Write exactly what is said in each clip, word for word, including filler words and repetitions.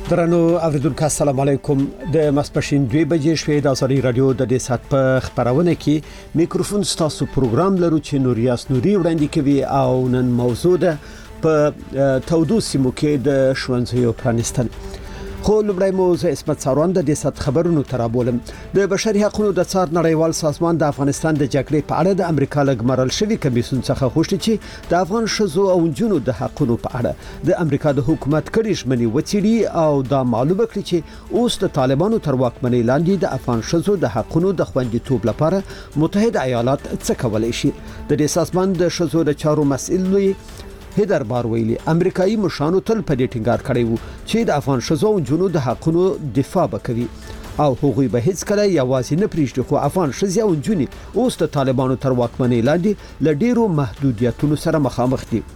درنو اوریدونکو السلام علیکم د مسپشین دوه بجې شوې د ازادي رادیو د دې سات په خبرونه کې میکروفون ستاسو پروګرام لرو چې نوریاس نوري وړاندې کوي او نن موضوع ده په تودو سیمو کې د شونځیو پرانستل. خو لومړی موضوع اسمت ساروان د دې سات خبرونو ترابولم. د بشري حقوقو د څار نړیوال سازمان د افغانستان د جګړې په اړه د امریکا لګمرل شوی کمیسیون څخه غوښتي چې د افغان شذو او جنونو د حقوقو په اړه د امریکا د حکومت کړي ژمنې وڅېړي او دا معلومه کړي چې اوس د طالبانو تر واکمنۍ لاندې د افغان شذو د حقوقو د خوندیتوب لپاره متحده ایالات څه کولای شي. د دې سازمان د شذو د چارو مسئول هیدر بار ویلي امریکایي مشانو تل په دې ټینګار کړی وو چې د افغان شذو او جنونو د حقوقو دفاع وکړي او هغوی به هیڅ کله یوازې نه پریږدي. خو افغان شذو او جنونو اوس د طالبانو تر واکمنۍ لاندې ل ډیرو محدودیتونو سره مخامخ دي.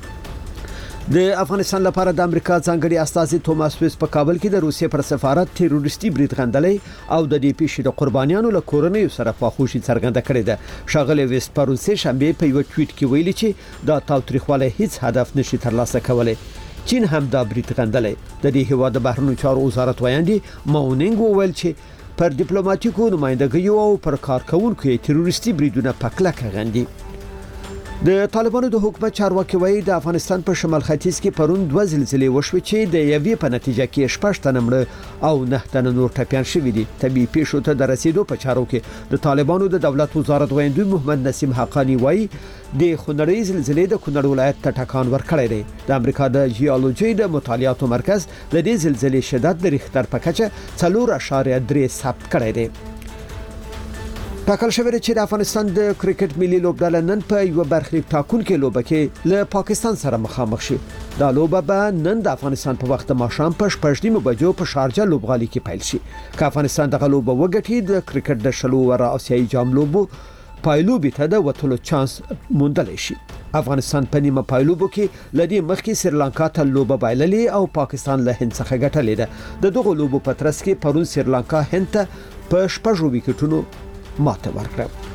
د افغانستان لپاره د امریکا ځانګړي استازي توماس ویس په کابل کې د روسیې پر سفارت تروریستي برید غندلې او د دې پیښې د قربانیانو له کورنۍ سره خواخوشي څرګنده کړې ده. شاغله ویس پرون سه شنبه په یو ټویټ کې ویلي چې دا تاوتریخواله هیڅ هدف نشي ترلاسه کولای. چین هم دا برید غندلې. د دې هیواد د بهرنیو چارو وزارت وایاندي ماونینګ وویل چې پر ډیپلوماټیکو نمائندګیو او پر کارکونکو تروریستي بریدونه پکلک غندي. د طالبانو د حکومت چارواکي وایي د افغانستان په شمال ختیځ کې پرون دوه زلزلې وشوي چې د یوې په نتیجه کې شپږ تنه مړه او نه تنه نور ټپيان شوي دي. طبيعي پیښو ته د رسیدو په چارو کې د طالبانو د دولت وزارت وایندوی محمد نسیم حقانی وایي د خونړۍ زلزلې د کونړ ولایت ته ټکان ورکړی دی. د امریکا د جیولوژي د مطالعاتو مرکز د دې زلزلې شدت د ریختر په کچه څلور اعشاریه درې ثبت کړی دی. ټاکل شوی چې د افغانستان د کرکټ ملي لوبډله نن په یو برخلیک ټاکونکو لوبه کې له پاکستان سره مخامخ شي. دا لوبه به نن د افغانستان په وخت ماښام په شپږ نیمو بجو په شارجه لوبغالي کې پیل شي. که افغانستان د غلوبه وګټي د کرکټ د شلو ورا آسیایي جام لوبو پایلوبي ته د وټلو چانس موندلی شي. افغانستان په نیمه پایلوبو کې لدی مخکې سریلانکا ته لوبه بایللې او پاکستان له هند څخه ګټلې ده. د دغه لوبو په ترڅ کې پرون سریلانکا هند ته په شپږ وکټونو ماته ورکړه.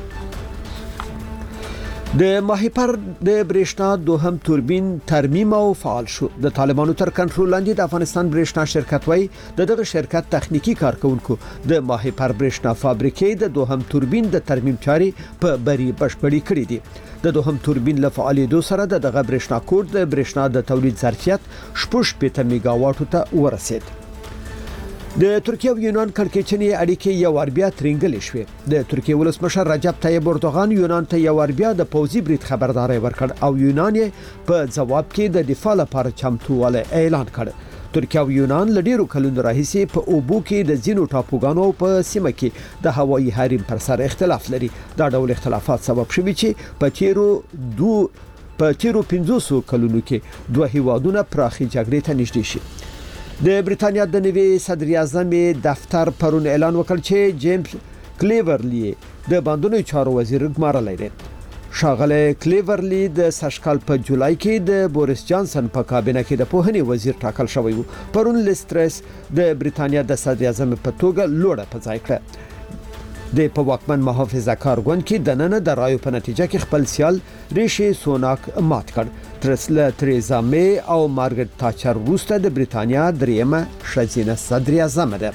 د ماهیپر د برېښنا دوهم توربین ترمیم او فعال شو. د طالبانو تر کنټرول لاندې د افغانستان برېښنا شرکت وای د دغه شرکت تخنیکی کارکونکو د ماهیپر برېښنا فابریکې د دوهم توربین د ترمیم چارې په بری بشپړې کړې دي. د دوهم توربین له فعالیدو سره د دغه برېښنا کوډ د برېښنا د تولید ظرفیت شپږ پنځه میگاواټو ته ورسید. د ترکیه او یونان کړکېچنې اړیکې یو ور بیا ترنګلې شوې. د ترکیه ولسمشر رجب طیب اردوغان یونان ته یو ور بیا د پوځي برید خبرداري ورکړ او یونان په جواب کې د دفاع لپاره چمتووالی اعلان کړ. ترکیه او یونان لډیرو کلونو راهیسې په اوبو کې د زینو ټاپوګانو په سیمه کې د هوایي حریم پر سر اختلاف لري. دا ډول اختلافات سبب شوي چې په تیرو دو په تیرو پنځوسو کلونو کې دوه هیوادونه پراخي جګړې ته نږدې شي. د بریتانیا د نوي صدر اعظم دفتر پرون اعلان وکړ چې جیمز کلیورلی د باندونو چارو وزیر ګمارلی دی. شاغله کلیورلی د سشکال په جولای کې د بوریس جانسن په کابینه کې د پوهنې وزیر ټاکل شوی و. پرون لیسترس د بریتانیا د صدر اعظم په توګه لوړه په ځای کړه. د په واکمن محافظه کار ګوند کې د نن د رایو په نتیجه کې خپل سیال ریشي سوناک مات کړ. ترسله تریزا می او مارګریټ تاچر وروسته د بریتانیا دریمه ښځینه صدر اعظم ده.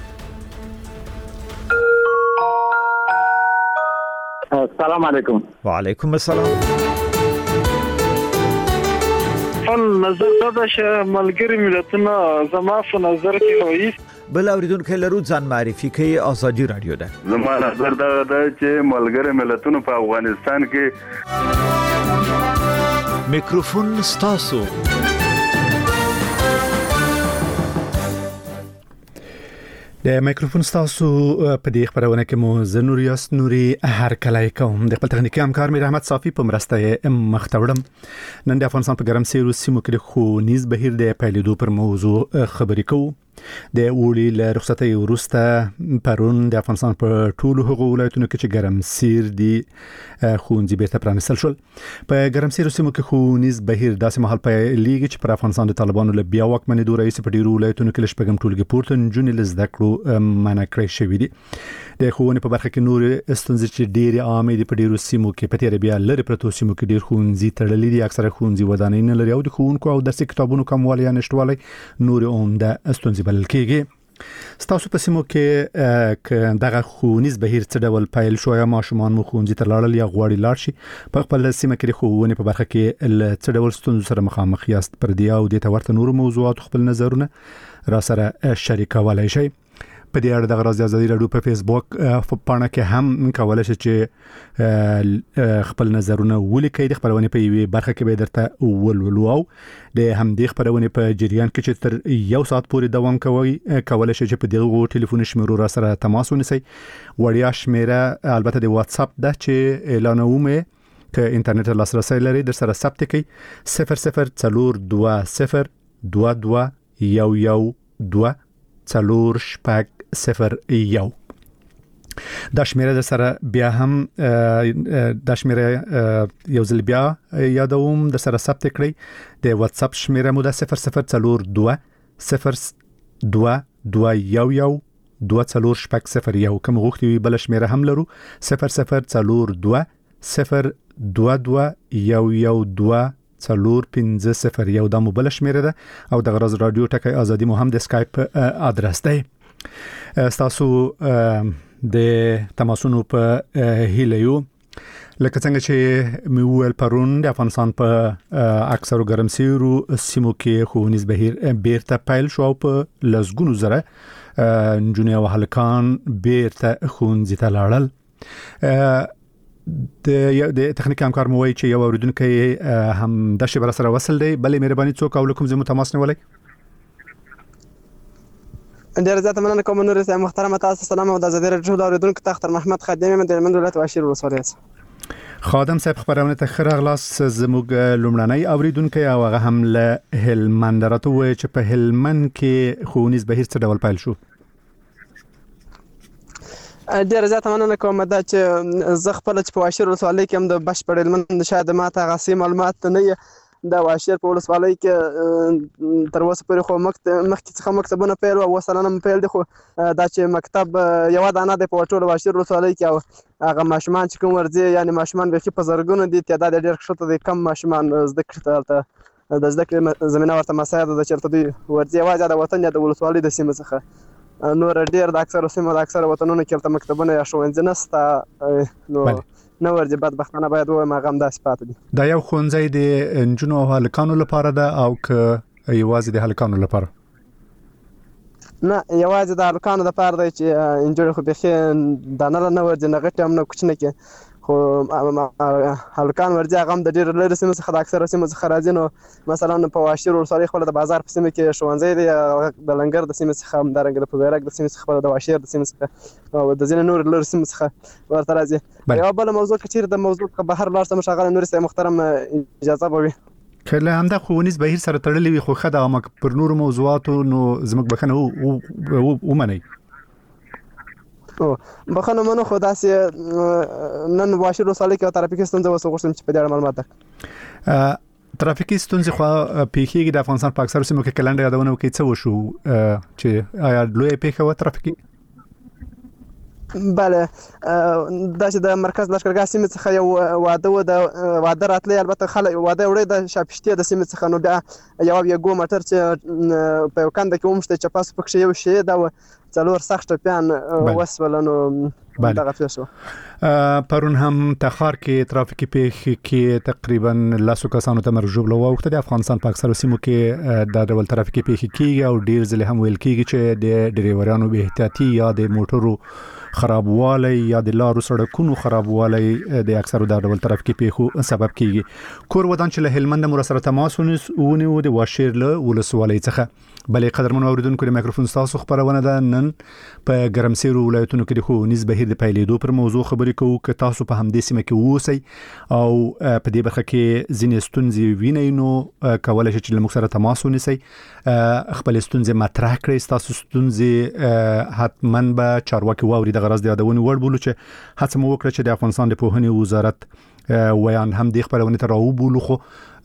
السلام علیکم. وعلیکم السلام. فن نظر دا چې ملګری ملتونه زما په نظر کې وایي بل اوریدونکو لرو ځان معرفي کوي ازادي رادیو ده. زما نظر دا ده چې ملګری ملتونه په افغانستان کې میکروفون ستاسو. د میکروفون ستاسو په دې خبرونه کې مو زنوریاس نوري هر کله کوم د خپل تخنیکی همکار مې رحمت صافي په مرسته مختوړم. نن د افغانستان په ګرم سیرو سیمو کې خو نیز بهیر د پیلېدو پر موضوع خبرې کوو. د اوړي له رخصتۍ وروسته پرون د افغانستان په ټولو هغو ولایتونو کې چې ګرم سیر دي ښوونځي بیرته پرانیستل شول. په ګرم سیرو سیمو کې ښوونیز بهیر داسې مهال پیلېږي چې پر افغانستان د طالبانو له بیا واکمنېدو راهیسې په ډېرو ولایتونو کې له شپږم ټولګي پورته نجونې له زده کړو منع کړې شوي دي. د ښوونې په برخه کې نور ستونزې چې ډېرې عامې دي په ډېرو سیمو کې په تیر بیا لري پرتو سیمو کې ډېر ښوونځي تړلي دي اکثره ښوونځي ودانۍ نه لري او د ښوونکو او درسي کتابونو کموالی یا نشټوالی نور عمده ستونزې بلل کېږي. ستاسو په سیمو کې ک دغه ښوونیز بهیر څه ډول پیل شو یا ماشومان مو ښوونځي ته لاړل یا غواړي لاړ شي؟ په خپل سیمه کې ښوونې په برخه کې ل څه ډول ستونزو سره مخامخ یاست؟ پر دې او د تورته نور موضوعات خپل نظرونه را سره شریکولای شئ. په دې اړه د غراض ازادي رادیو په فیسبوک په پاڼه کې هم کولای شئ چې خپل نظرونه ولیکئ. د خبرونه په یوه برخه کې به درته ولولو او د همدې خبرونه په جریان کې چې تر یو ساعت پورې دوام کوي کولای شئ چې په دغه ټلیفون شمیرو را سره تماس ونیسئ. وړیا شمیره البته د واتس اپ ده چې اعلانومه ک انټرنیټ لاسرسي لري در سره ثبت کړئ صفر صفر څلور دوه صفر دوه دوه یو یو دوه څلور شپږ صفر یو. دا شمیره در سره بیا هم دا شمیره یو ځل بیا یادوم در سره ثبت کړئ. د واتس اپ شمیره مو ده صفر صفر څلور دوه صفر دوه دوه یو یو دوه څلور شپږ صفر یو. کوم غوښتي وي بل شمیره هم لرو صفر صفر څلور دوه صفر دوه دوه یو یو دوه څلور پنځه صفر یو. دا موبایل شمیره ده او د غراض رادیو ټکی ازادي مو هم د اسکایپ ادرس دی. تاسو د تماسونو په هیلیو لکه څنګه چې میول پرون د افغانستان په اکثرو ګرمسیرو سیمو کې ښوونیز بهیر بیرته پیل شو او په لسګونو زره نجونې او هلکان بیرته ښوونځي ته لاړل. د د تخنیک همکار مو وایي چې یو اوریدونکو هم د شبر سره وصل دی. بلې مهرباني څوک او کوم زمو تماس نیولای؟ ډیر زیاته مننه کوم نور سه محترم تاسو سلام او د ازادي رادیو اوریدونکو ته اختر محمد خادم د هلمند ولایت واشیر ولسوالۍ خادم صاحب خبرونه ته خیر اغلاس زموږ لومړنۍ اوریدونکو او هغه هم له هلمند راته وایي چې په هلمند کې ښوونیز بهیر څه ډول پیل شو؟ ډیر زیاته مننه کوم دا چې زه خپل چې په واشیر ولسوالۍ کې هم د بشپړ هلمند شاید ماته غسی معلومات نه دا واشیر په ولسوالۍ کې تر اوسه پورې خو مخکې څخه مکتبونه پیل او وسلانه پیل دي خو دا چې مکتب یو دانه د په ټول واشیر ولسوالۍ کې او هغه ماشومان چې کوم ورځي یعنی ماشومان به په زرګونو دي تعداد ډیر ښه دي کم ماشومان زده کړي ته د زده کړې زمينه ورته مساعد د چرته دي ورځي یوازې د وطن یا د ولسوالۍ د سیمه څخه نور ډیر د اکثر سیمو د اکثر وطنونو کې تل مکتبونه یا ښوونځي نشته نو نو ورځي بدبختانه باید وای ماغم داس پاتې دي. دا یو ښوونځی د انجونو او هلکانو لپاره ده او ک یوازې د هلکانو لپاره؟ نه یوازې د هلکانو لپاره دی چې انجونو خو به دانه نه ورځي نه غټ هم نه کوچنه کې خو هلکان ورځي هغه هم د ډیر لري سیمه څخه د اکثر سیمه څخه راځي. نو مثلا په واشیر ولسوالۍ خپل د بازار په سیمه کې ښوونځی دی د لنګر د سیمه څخه هم درنګ په بیرګ د سیمه څخه د واشیر د سیمه څخه او د ځینې نور لري سیمه څخه ورته راځي. یو بل موضوع کچیر د موضوع بهر لار سم شغله نور سه محترم اجازه بوي کله هم د ښوونیز بهیر سره تړلې وي خو خدای مک پر نور موضوعاتو نو زموږ بخنه او ومني او بخنه منو خو داسې نن واشیر ولسوالۍ کې ترافیکي ستونزه وسو غوښتم چې په دې اړه معلومات درکړم. ترافیکي ستونزې خو پیښیږي د افغانستان په اکثر سیمو کې کلنډ یادونه وکړي څه وشو چې آیا لوی پیښه و ترافیکي؟ بله دا چې د مرکز لشکرګاه سیمه څخه یو واده و د واده راتلی البته خلک واده وړي د شاپشتي د سیمه څخه نو بیا یو یو ګو مټر چې په یو کند کې ومشته چې پاس پکښ یو شی دا څلور سخت پیان وسولنو دغه فیشو. پرون هم تخار کې ترافیکي پیښې کې تقریبا لاسو کسانو ته مرګ ژوبله وخت د افغانستان په اکثر سیمو کې د ډول ترافیکي پیښې کېږي او ډیر ځله هم ویل کېږي چې د ډریورانو به احتیاطي یا د موټرو خرابوالی یا د لارو سړکونو خرابوالی د اکثرو د ډول ترافیکي پیښو سبب کیږي. کور ودان چې له هلمند مو سره تماس ونیو د واشیر له ولسوالۍ څخه. بلې قدرمن اوریدونکو د مایکروفون تاسو خبرونه ده نن په ګرمسیرو ولایتونو کې د ښوونیز بهیر د پیلېدو پر موضوع خبرې کوو که تاسو په همدې سیمه کې اوسئ او په دې برخه کې ځینې ستونزې وینئ نو کولی شئ چې له موږ سره تماس ونیسئ خپل ستونزې مطرح کړئ. ستاسو ستونزې حتما به چارواکي واوري. د غرض د یادونې وړ بولو چې هڅه مو وکړه چې د افغانستان د پوهنې وزارت ویان هم د خبرونه ته راو بولو خو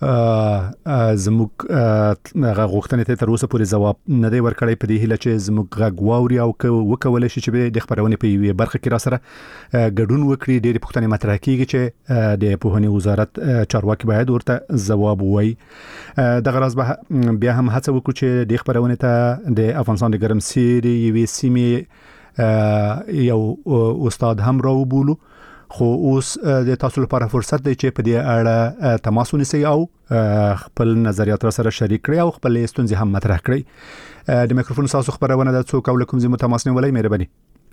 زموږ هغه غوښتنې ته تر اوسه پورې جواب نه دی ورکړی په دې هیله چې زموږ غږ واوري او وکولای شي چې د خبرونه په یوه برخه کې را سره ګډون وکړي. ډېر پوښتنې مطرح کیږي چې د پوهنې وزارت چارواکي باید ورته جواب ووایي. د غرض به بیا هم هڅه وکړو چې د خبرونه ته د افغانستان د ګرمسیر یوې سیمې یو استاد هم راو بولو، خو اوس د تاسو لپاره فرصت دی چې په دې اړه تماس ونیسئ او خپل نظریات را سره شریک کړئ او خپل ستونزې هم مطرح کړئ. د میکروفون تاسو خبرونه د څوک او کوم ځای تماس نیولای مهرباني.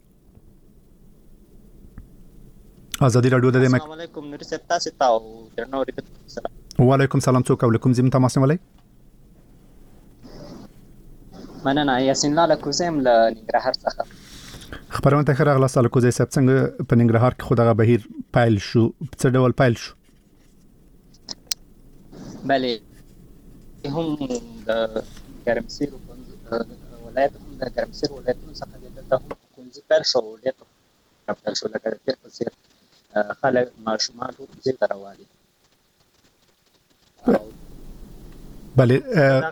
ازادي رادیو د السلام علیکم نور ست تاسو ته او درنو ریته. وعلیکم سلام. څوک او کوم ځای تماس نیولای؟ مننه یاسین لاله کوزم له ننګرهار څخه. خبرونه ته راغله سال کوزي سب څنګه په ننګرهار کې خدغه بهیر پایل شو، څه ډول پایل شو؟ بله هم د ګرمسیر ولایت هم د ګرمسیر ولایت څخه د تاسو کوزي پر شو ولایت پر شو لکه تر څیر خلک ماشومان ټول ځای رواني. بله غږ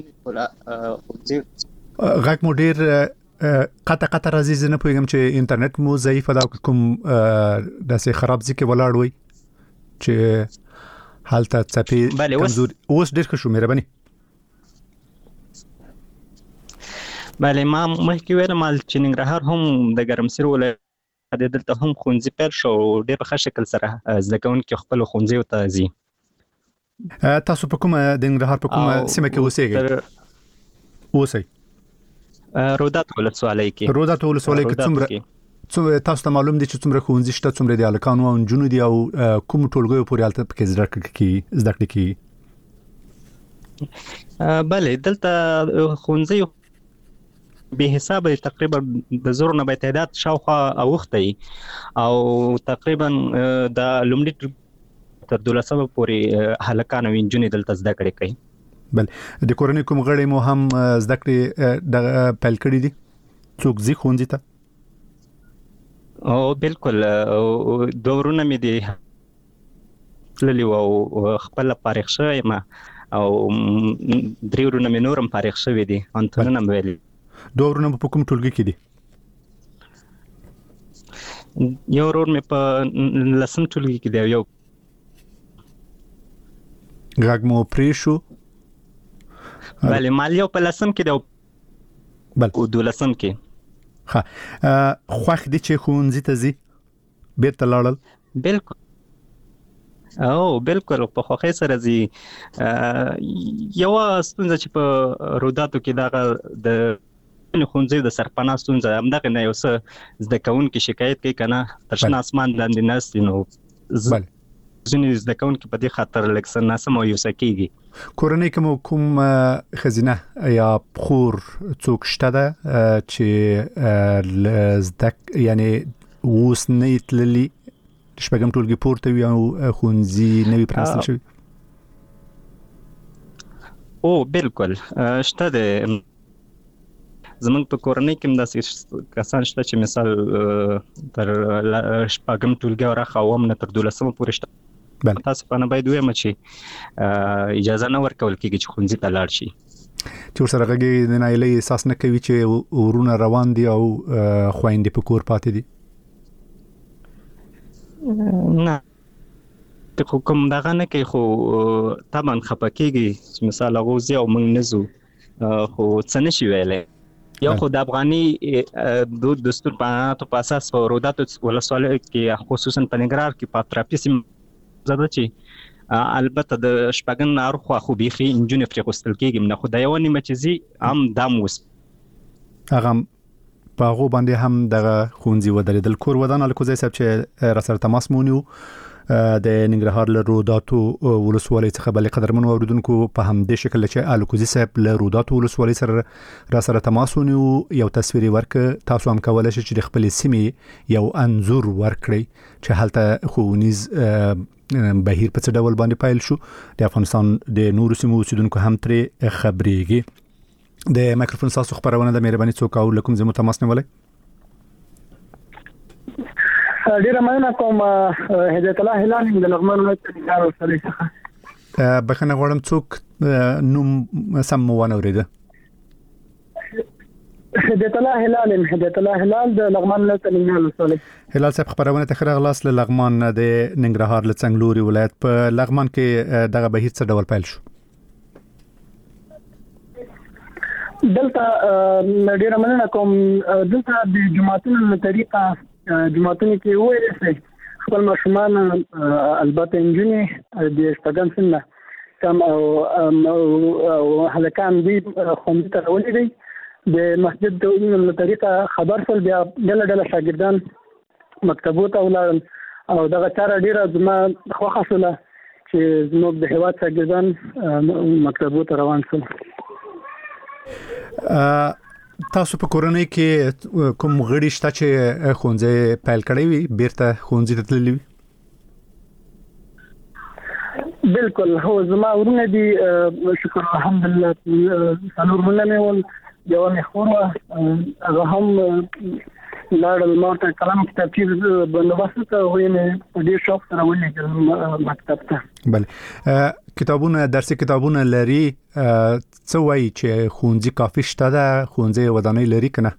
مو ډیر قطع قطع راځي. زه نه پوهیږم چې انټرنیټ مو ضعیف ده کوم داسې خراب ځکه ولاړ وي چې حالت څپې کمزور. اوس ډیر ښه شو مهرباني. بله ما مخکې ویل مال چې ننګرهار هم د ګرمسیر ولایت د دلته هم خونځي پر شو ډیر په ښه شکل سره زده کوونکي خپل خونځي ته ځي. تاسو په کومه د ننګرهار په کومه سیمه کې اوسئ؟ اوسئ رودات ولسوالۍ کې. رودات ولسوالۍ کې څومره تاسو ته معلوم دي چې څومره ښوونځي شته، څومره د الکانو او نجونو دي او کوم ټولګیو پورې حالت پکې زده کړې کی؟ بله دلته ښوونځي به حساب تقریبا د زور نه به تعداد شاوخوا اوخته او تقریبا د لومړي تر دولسمه پورې هلکان او نجونې دلته زده کړې کوي. بل د کورنۍ کوم غړي مو هم زده کړې د پیل کړې دي؟ څوک ځي ښوونځي ته؟ او بالکل دورونه مې دي تللي او خپل فارغ شوی ما او درې ورونه مې نورم فارغ شوی دي. انتونه مې ویلي. دورونه په کوم ټولګي کې دي؟ یو ورور مې په لسم ټولګي کې دی. یو غږ مو پرې شو؟ بله مال یو په لسم کې دی بل او دولسم کې. ها خوښ دي چې ښوونځي ته ځي بیرته لاړل؟ بالکل او بالکل په خوښۍ سره ځي. یو ستونزه چې په روداتو کې دغه د ښوونځي د سرپناه ستونزه همدغه نه یو څه زده کوونکي شکایت کوي کنه تر شنه اسمان لاندې ناست نو بله ځینې زده کوونکي په دې خاطر لږ څه ناسم او یوسه کېږي. کورنۍ کې مو کوم ښځینه یا خور څوک شته ده چې زده یعنی اوس نه یې تللي شپږم ټولګي پورته وي او ښوونځي نه وي پرانیستل شوي؟ او بالکل شته ده. زمونږ په کورنۍ کې هم داسې کسان شته چې مثال تر شپږم ټولګي راخه اوم نه تر دولسمه پورې شته. تاسو په نه باید وایم چې اجازه نه ورکول کېږي چې ښوونځي ته لاړ شي. چې ورسره غږی د نایلې احساس نه کوي چې ورونه روان دي او خویندې په کور پاتې دي؟ نه خو کوم دغه نه کوي خو طبعا خفه کېږي چې مثال هغه ځي او موږ نه ځو خو څه نه شي ویلی. یو خو د افغاني دود دستور په اساس په روداتو ولسوالۍ کې خصوصا په ننګرهار کې په اطرافي سیمو زده چې البته د شپږم نه اړخوا خو بیخي نجونې پرې غوښتل کېږي نه خو د یوه نیمه چې ځي هم دام اوس هغه په هغو باندې هم دغه ښوونځي ودرېدل. کور ودان الکوزی صاحب چې راسره تماس مو ونیو د ننګرهار له روداتو ولسوالۍ څخه بلې قدرمنو اوریدونکو په همدې شکل چې الکوزی صاحب له روداتو ولسوالۍ سره راسره تماس ونیو یو تصویري ورکړ. تاسو هم کولای شئ چې د خپلې سیمې یو انځور ورکړئ چې هلته ښوونیز بهیر په څه ډول باندې پایل شو. د افغانستان د نورو سیمو اوسیدونکو هم ترې خبرېږي. د مایکروفون تاسو خبرونه د مهرباني څوک او لکم زمو تماس نیولای؟ ډیره مننه کوم هدایت الله هلال د لغمان ولایت څخه اوسېدل څخه بخنه غواړم څوک نوم سم مو ونه اوریده هدایت الله هلال هدایت الله هلال د لغمان ولایت څخه اوسېدل هلال صاحب خبرونه ته خره غلاس له لغمان د ننګرهار له څنګلوري ولایت په لغمان کې دغه بهیر څه ډول پیل شو دلته ډیره مننه کوم دلته د جماعتونو په طریقه جماعتونو کې وایي چې خپل ماشومان البته انجونی د شپږم سنه کم او هلکان دي خوندې ته ولې دي د مسجد د علوم په طریقه خبر سول بیا ډله ډله شاګردان مکتبو ته ولاړل او دغه چاره ډیره زما خوښه شوله چې زموږ د هیواد شاګردان مکتبو ته روان شول تاسو په کورنۍ کې کوم غړي شته چې ښوونځی پیل کړی وي بیرته ښوونځي ته تللی وي بالکل هو زما ورونه دي شکر الحمدلله څلور مونږ نه ول یو مې خور هغه هم لاړل ماته کلام کتابچې بندوبست ته وینې ډېر شوق سره ولې مکتب ته بله کتابونه درسي کتابونه لري څه وایي چې ښوونځي کافي شته ده ښوونځي ودانۍ لري که نه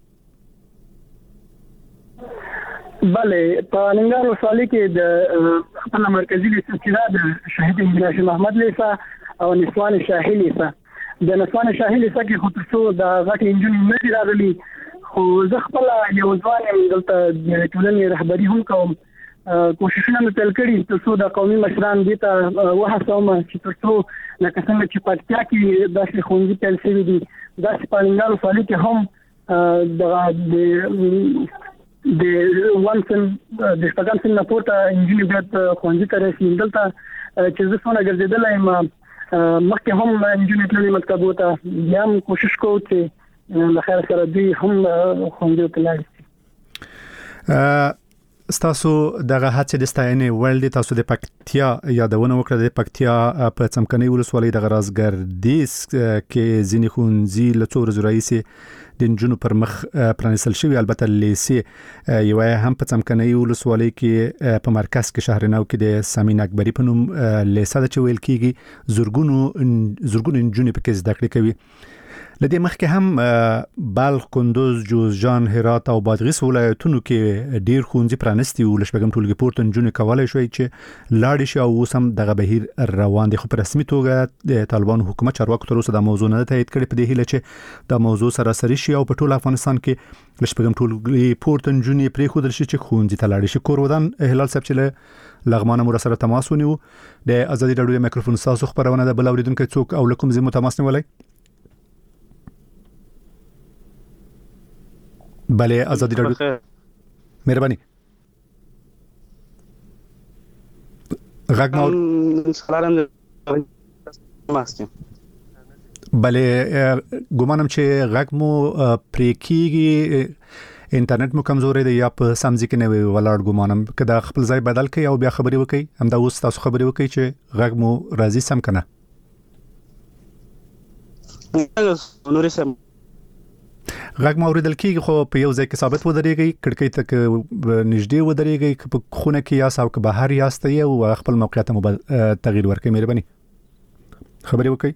بله په ننګرهار ولسوالۍ کې د خپل مرکزي لیسه چې د شهید انجینر محمد لیسه او نسوان شاهي لیسه د نسوان شاهي لیسه کې خو تر څو د غټ انجینر نه دي راغلي خو زه خپل یو ځوان یم دلته د ټولنې رهبري هم کوم کوششونه مې پیل کړي تر څو د قومي مشران دې ته وهڅوم چې تر څو لکه څنګه چې پکتیا کې داسې ښوونځي پیل شوي دي داسې په ننګرهار ولسوالۍ کې هم دغه د وانسن د شپږم سن نه پورته انجینر باید ښوونځي ته رسي دلته چې زه څونه ګرځېدلی یم مخکې هم انجینر تللي مکتبو ته بیا هم کوشش کوو چې له خیر سره دوی هم ښوونځیو ته لاړ شي ستاسو دغه هڅې د ستاینې وړ دي تاسو د پکتیا یادونه وکړه د پکتیا په څمکني ولسوالۍ د رازګردیز کې ځینې ښوونځي له څو ورځو راهیسې د نجونو پر مخ پرانیستل شوي البته لیسې یو هم په څمکني ولسوالۍ کې په مرکز کې شهرنو کې د سامین اکبري په نوم لیسه د چویل کېږي زورګونو زورګونو نجونې پکې زده کړې کوي لدې مخکې هم بلخ کندوز جوزجان هرات او بادغیس ولایتونو کې ډیر ښوونځي پرانیستي وو لشبګم ټولګي پورته نجونې کولای شوی چې لاړ شي او اوس هم دغه بهیر روان دي خو په رسمي توګه د طالبان حکومت چارواکو تر اوسه د موضوع نه تایید کړي په دې هیله چې د موضوع سراسري شي او په ټول افغانستان کې لشبګم ټولګي پورته نجونې پرې خودل شي چې ښوونځي ته لاړ شي کور ودان هلال صاحب چې لغمان مو سره تماس ونیو د ازادي راډیو میکروفون تاسو خبرونه د بل اوریدونکو څوک او لکم زمو تماس نیولای بله ازادي راډیو مهرباني غږ مو سلام ماسته بله ګومانم چې غږ مو پرې کیږي انټرنیټ مو کمزوري دی یا په سمځي کې نه وی ولاړ ګومانم که دا خپل ځای بدل کړئ او بیا خبري وکړئ هم دا اوس تاسو خبري وکړئ چې غږ مو راځي سم کنه نورې سم غږ ما اوریدل کیږي خو په یو ځای کې ثابت ودرېږي کړکۍ ته نږدې ودرېږي په خونه کې یا ساو که بهر یاست او خپل موقعیت مو تغییر ورکړئ مهرباني خبري وکړئ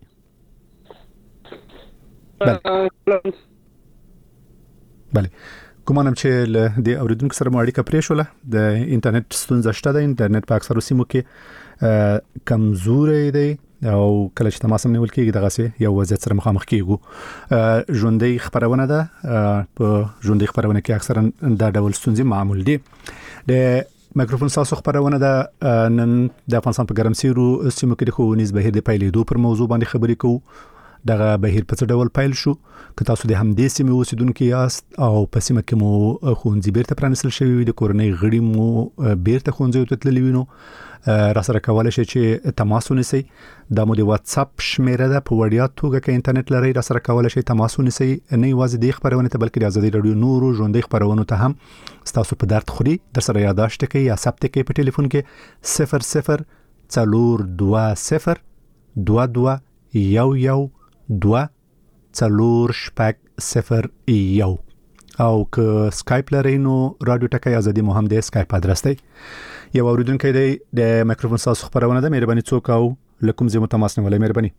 بله بله کومانم چې د اوریدونکو سره مو اړیکه پرې شوله د انټرنیټ ستونزه شته د انټرنیټ په اکثرو سیمو کې کمزوري دی او کله چې تماس نیول کېږي دغه سي یو وضعیت سره مخامخ کېږو ژوندۍ خبرونه ده په ژوندۍ خبرونه کې اکثرا دا ډول ستونزې معمول دي د میکروفون تاسو خبرونه ده نن د افغانستان په ګرمسیرو سیمو کې د ښوونیز بهیر د پیلېدو پر موضوع باندې خبرې کوو دغه بهیر په څه ډول پیل شو که تاسو د همدې سیمې اوسیدونکو یاست او په سیمه کې مو ښوونځي بیرته پرانیستل شوي وي د کورنۍ غړي مو بیرته ښوونځیو ته تللي وي نو را سره کولای شئ چې تماس ونیسئ دا مو د واتس اپ شمیره ده په وړیا توګه کې انټرنیټ لرئ را سره کولای شئ تماس ونیسئ نه یوازې د خبرونه ته بلکې د ازادي راډیو نورو ژوندۍ خبرونو ته هم تاسو په درد خوري در سره یاداشت کړئ یا ثبت کړئ په ټلیفون کې صفر صفر څلور دوه صفر دوه دوه یو یو دوه څلور شپږ صفر یو او که سکایپ لري نو رادیو ټکی ازادي مو هم د سکایپ ادرس دی. یو اوریدونکو دی د مایکروفون تاسو خبرونه ده مهرباني څوک او لکم زمو تماس نیولای مهرباني.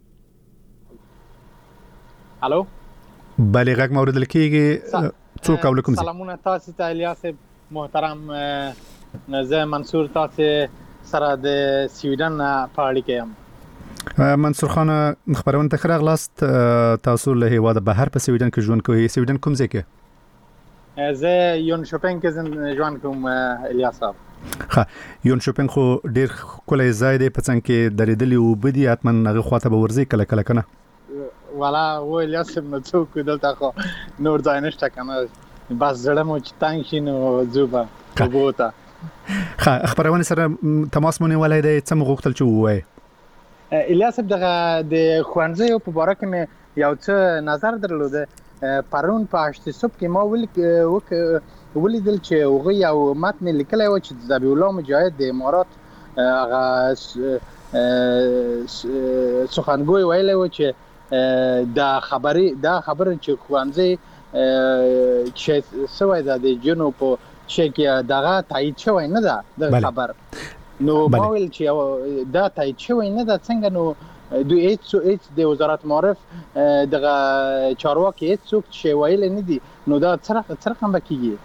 الو بله غږ موریدل کیږي څوک او لکم زمو. سلامونه تاسو ته الیاس محترم، زه منصور تاسو سره د سویډن په اړه کې یم. منصور خان خبرونه ته خراغلاست، تاسو له هیواد بهر په سویډن کې ژوند کوئ. سویډن کوم ځای کې؟ زه یون شوپینګ کې ژوند کوم الیاس صاحب. ها یون شوپینګ خو ډیر کولای ځای دی، په څنګه کې درېدلی او بدی اتمن هغه خواته به ورځي کله کله کنه. والا و الیاس صاحب نو څوک دلته خو نور ځای نشته کنه، بس زړه مو چې تنګ شي نو زوبه وبوته. ها خبرونه سره تماس مونږ ولای دی څه مغوښتل چې وای. الیاس صاحب دغه د خوانځي په باره کې مې یو څه نظر درلوده. پرون په هشت صبح کې ما ول ولیدل چې هغه یو متن لیکلی و چې د ذبیح الله مجاهد د امارات هغه سخنګوی ویلی و چې دا خبري دا خبره چې خوانځي چې سوی ده د جنو په شي کې دغه تایید شوی نه ده د خبر. نو ما ویل چې دا تایید شوی نه ده څنګه نو دوی هیڅ هیڅ د وزارت معرف دغه چارواکي هیڅ څوک چې ویل نه دي، نو دا څرخ څرخ هم کیږي.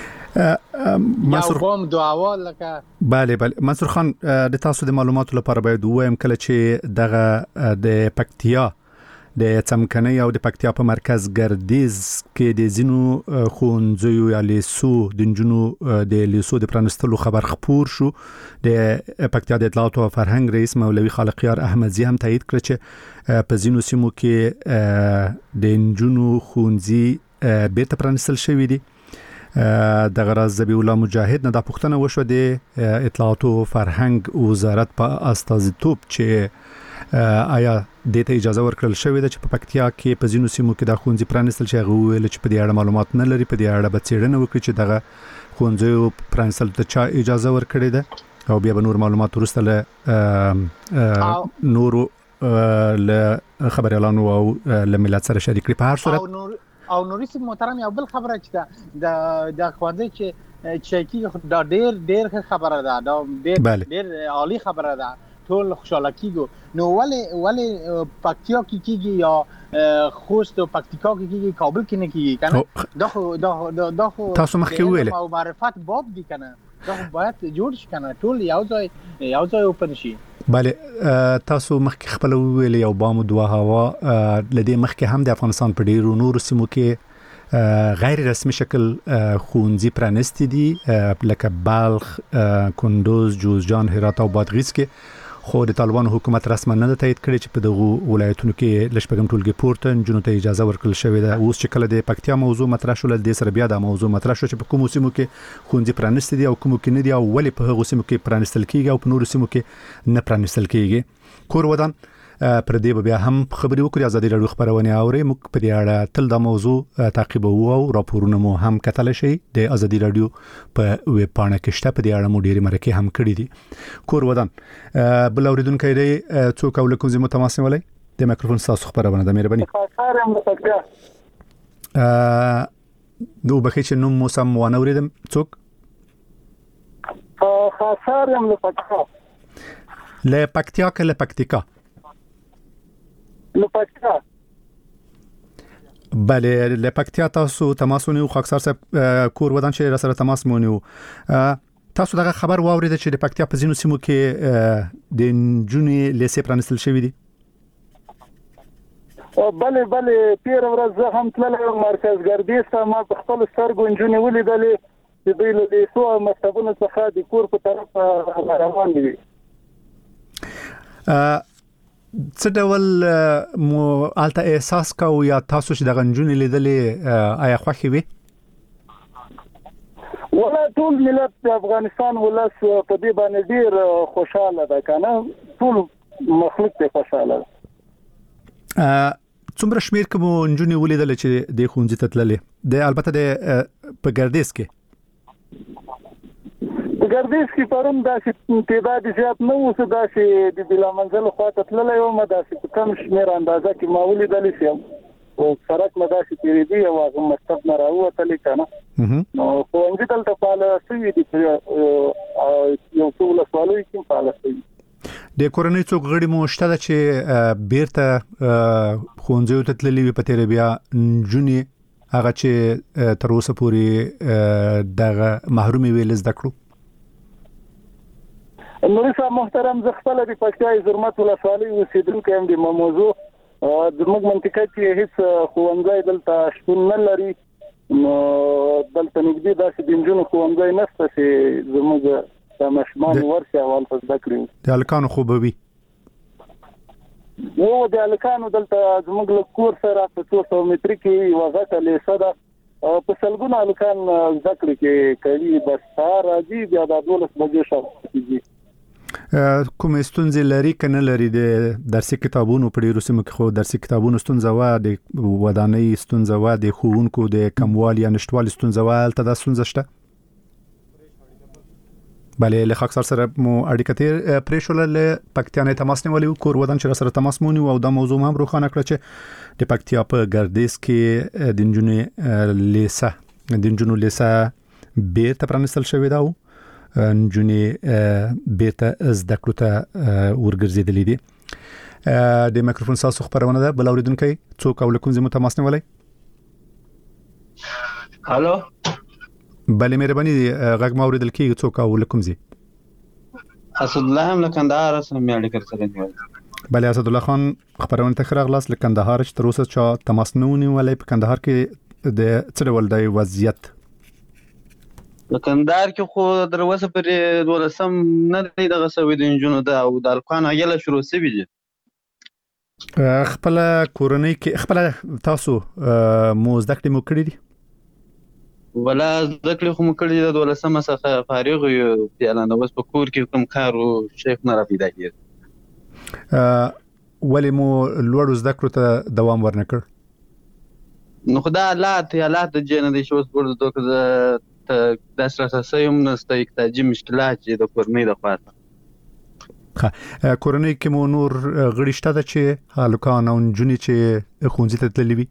منصور قوم دعوا لکه bale bale منصور خان د تاسو د معلوماتو لپاره باید وایم کله چې دغه د پکتیا د څمکنۍ او د پکتیا په مرکز ګردیز کې د زینو خونځو یا لیسو د جنو د لیسو د پرانستلو خبر خپور شو. د پکتیا د اطلاعات او فرهنګ رئیس مولوي خالقیار احمدزی هم تایید کړ چې په زینو سیمو کې د جنو خونځي بیرته پرانستل شوی دي. د غرض ذبیح الله مجاهد نه د پښتنه وشو د اطلاعات او فرهنګ وزارت په استازیتوب چې آیا د ته اجازه ورکړل شوې ده چې په پکتیا کې په زینو سیمو کې د خونځي پرانستل شي. غو ویل چې په دې اړه معلومات نه لري، په دې اړه به څېړنه وکړي چې دغه خونځي پرانستل ته چا اجازه ورکړې ده او بیا به نور معلومات ورسته له نور له خبر اعلان او له ملت سره شریک کړي. په هر صورت او نورس محترم یو بل خبره چې د د خوانده چې چې دا ډیر ډیر خبره ده، دا ډیر ډیر عالی خبره ده، ټول خوشاله کیږي. نو ولی ولی پکتیا کې کیږي یا خوست او پکتیکا کې کیږي، کابل کې نه کیږي کنه؟ دا خو دا دا خو تاسو مخکې ویل او معرفت باب دي کنه، دا باید جوړ شي کنه، ټول یو ځای یو ځای اوپن شي. bale تاسو مخکې خپل ویل یو بام دوه هوا لدی مخکې هم د افغانستان په ډیرو نور سیمو کې غیر رسمي شکل خونځي پرانستی دي لکه بلخ، کندوز، جوزجان، هرات او بادغیس کې، خو د طالبانو حکومت رسما نه تایید کړي چې په دغه ولایتونو کې لشپږم ټولګي پورته جنونو ته اجازه ورکړل شوې ده. اوس چې کله د پکتیا موضوع مطرح شول د سره بیا د موضوع مطرح شو چې په کوم سیمو کې خونځي پرانستی دي او کوم کې نه دي او ولی په هغه سیمو کې پرانستل کیږي او په نورو سیمو کې نه پرانستل کیږي. کور ودان پر دې بیا هم خبري وکړي. ازادي راډیو خبرونه اوري، موږ په دې اړه تل د موضوع تعقیبو او راپورونه مو هم کتل شي. د ازادي راډیو په ویب پاڼه کې شته، په دې اړه مو ډېری مرکه هم کړی دي. کور ودان بل اوریدونکو دی څوک او لکم زمو تماس ولای د مایکروفون تاسو خبرونه ده مهرباني. ا نو بخښ چې نو مو سم ونه اوریدم. څوک؟ خاصارم له پکتیا له پکتیا کې له پکتیکا له پکتیا بله له پکتیا تاسو تماس ونیو. خاکسار صاحب کور ودان چې را سره تماس مونیو. تاسو دغه خبر واورید چې د پکتیا په زینو سیمو کې د جونې لیسې پرانستل شوی دي؟ بله بله پیر ورځ زه هم تللی مرکز ګردیز ته، ما په خپل سترګو نجونې ولیدلې چې دوی له لیسو او مکتبونو څخه د کور په طرف روان دي. څه ډول مو آلته احساس کو یا تاسو چې د غنجونې لیدلې آیا خوښي وي؟ ولا ټول ملت د افغانستان ولس په دې باندې ډیر خوشاله ده کنه، ټول مخلوق ته خوشاله ده. ا څومره شمیر کوم نجونې ولیدل چې د خونځي تتللې د البته د په ګردیز کې په ګردیز کې پرون داسې تعداد زیات نه و، څه داسې د بلا منزل خواته تللی وم، داسې په کم شمیر اندازه کې ما ولیدل چې او سرک مداسي تیریدي او هغه مکتب نه راوتل کنه نو خو انځ دلته پاله سوي دي یو څو لسوالو کې پاله سوي د کورنۍ څوک غړي مو شته چې بیرته خونځو ته تللی وي په تیر بیا جونی هغه چې تر اوسه پورې دغه محرومي ویل زده کړو نو صاحب محترم زه خپل د پښتای زرمت ولسوالۍ اوسیدونکو یم د موضوع زموږ منطقه کې هیڅ خوندای دلته شتون نه لري نو دلته نږدې داسې د انجونو خوندای نشته چې زموږ د مشمان ورسي اول په زده کړو د الکانو خوبوي نو د الکانو دلته زموږ له کور سره په څو سو متر کې یو غټه لیسه ده په سلګونه الکان زده کړې کې کوي بس سهار راځي بیا د دولس بجې شاوخوا کېږي کوم ستونزې لري کنه لري د درسي کتابونو په ډیرو سیمو کې خو درسي کتابونو ستونزه وا د ودانۍ ستونزه وا د ښوونکو د کموالي یا نشټوالي ستونزه وا تل دا ستونزه شته بله له خاص سره مو اړیکه تیر پریشول له پکتیانه تماس نیولې کور ودان چې سره تماس مونی او د موضوع هم روښانه کړ چې د پکتیا په ګردیز کې د انجونې لیسه د انجونو لیسه بیرته پرانستل شوې ده نجونی بیرته زده کړو ته ورګرځېدلې دي د میکروفون ساسو خبرونه ده بل اوریدونکو څوک او کوم زمو تماس نیولای الو بله مهرباني غږ ما اوریدل کیږي څوک او کوم زی اسد الله هم لکندهار سره مې اړیکه سره نیولای بله اسد الله خان خبرونه ته خراغلاس لکندهار چې تر اوسه چا تماس نه ونیولای په کندهار کې د څه ډول دی وضعیت لکندار کې خو دروازه پر ولسم نه دی دغه سوي د انجونو دا او د الکان اګله شروع سوي دي خپل کورنۍ کې خپل تاسو مو زده کړې مو کړې دي ولا زده کړې خو مو کړې د ولسم څخه فارغ یو اعلان اوس په کور کې کوم کار او شیخ نه را پیدا کیږي ولې مو لوړ زده کړو ته دوام ورنکړ نو خدای حالات حالات د جن د شوس ګورد دوکه د اساسي هم نسته اقتصادي مشکلات چې د کورنۍ د خاطر ها کورنۍ کې مو نور غړي شته چې هلکان او جونی چې خونځي ته تللی وي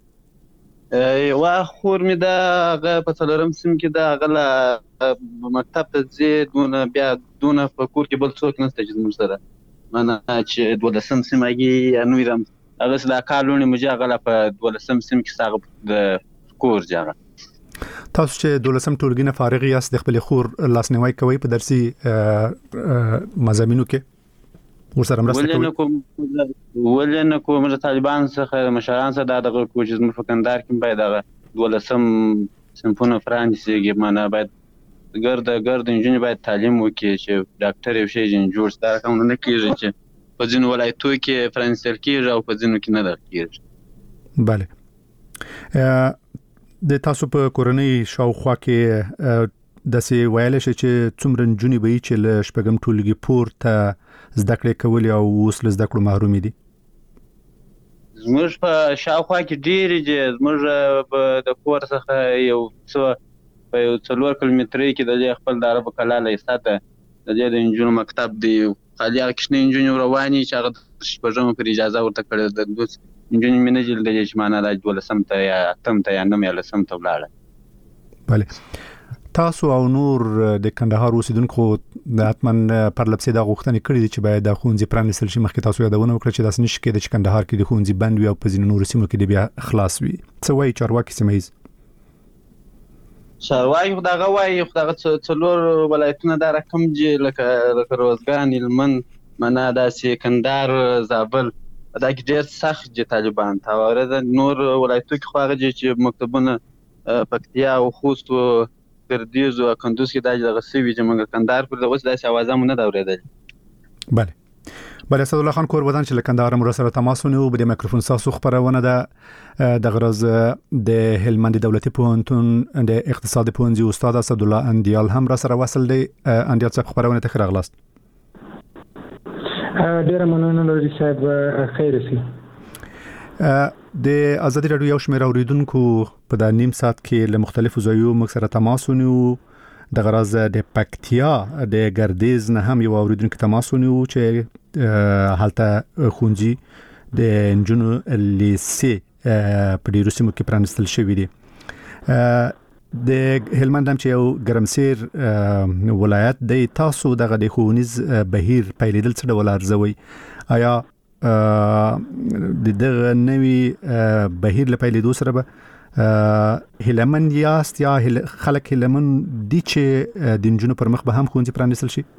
یو خور می دا غ په څلورم سیم کې دا غله مکتب ته زی دونه بیا دونه په کور کې بل څوک نشته چې موږ سره معنا چې دولسم سیم اگې انو ویرم هغه سلا کالونی مجا غله په دولسم سیم کې ساغه د کور جاره تاسو چې دولسم ټولګي نه فارغ یاست د خپل خور لاسنیوي کوي په درسي مضامینو کې ورسره مرسته کوي ولنه کوم ولنه کوم د طالبان څخه مشران سره دغه کوچز مفکندار کې باید دغه دولسم سمفونه فرانسیږي معنا باید ګرد ګرد انجینر باید تعلیم وکړي چې ډاکټر یو شي جن جوړ ستاره کوم نه کیږي چې په ځینو ولایتو کې فرانسل کیږي او په ځینو کې نه درکیږي bale د تاسو په کورنۍ شاوخوا کې د سی ویل شي چې څومره جونی به چې ل شپږم ټولګي پورته زده کړې کولې او اوس ل زده کړو محروم دي زموږ په شاوخوا کې ډېری چې زموږ د کور څخه یو څو په یو څلور کیلومترۍ کې د خپل د عربو کلاله ایستاته د دې د انجونو مکتب دی خالي اکشنې انجونو رواني چې هغه شپږم پر اجازه ورته کړې د دوس انجونی منجل د جمانه د ولسم ته یا تم ته یا نم یا لسم ته ولاړه bale تاسو او نور د کندهار اوسیدونکو د اتمن پر لپسې د غوښتنې کړې دي چې باید د خونځي پرانیستل شي مخکې تاسو یادونه وکړه چې داس نشي کېد چې کندهار کې د خونځي بند وي او په ځینو نور سیمو کې د بیا خلاص وي څه وایي چارواکي سیمایز چارواکي خدای وایي خدای څلور ولایتونه دا رقم چې لکه لکه روزګان هلمند معنا داسې کندهار زابل دا کې ډېر سخت دي طالبان تاوره د نور ولایتو کې خو هغه چې مکتبونه پکتیا او خوست او ګردیز او کندوز کې د غسوي چې موږ کندهار پر د اوس داسې اوازه مونږ نه اوریدل bale bale اسد الله خان کور ودان چې کندهار مر سره تماس ونیو په میکروفون ساسو خبرونه ده د غرض د هلمند دولتي پوهنتون د اقتصاد پوهنځي استاد اسد الله اندیال هم را سره وصل دی اندیال څخه خبرونه ته خراغلاست ډیره مننه لوري صاحب خیر سي د ازادي رادیو یو شمېر اوریدونکو په د نیم ساعت کې له مختلفو ځایونو مخ سره تماس ونیو د غرض د پکتیا د ګردیز نه هم یو اوریدونکو تماس ونیو چې حالت خونځي د انجونو لیسي په ډیرو سیمو کې پرانستل شوې دي. د هلمند هم چې یو ګرمسیر ولایت دی، تاسو دغه د ښوونیز بهیر پیلېدل څه ډول ارزوي؟ آیا د دغه نوي بهیر له پیلېدو سره به هلمند یاست یا خلک هلمند دي چې د نجونو پر مخ به هم ښوونځي پرانستل شي؟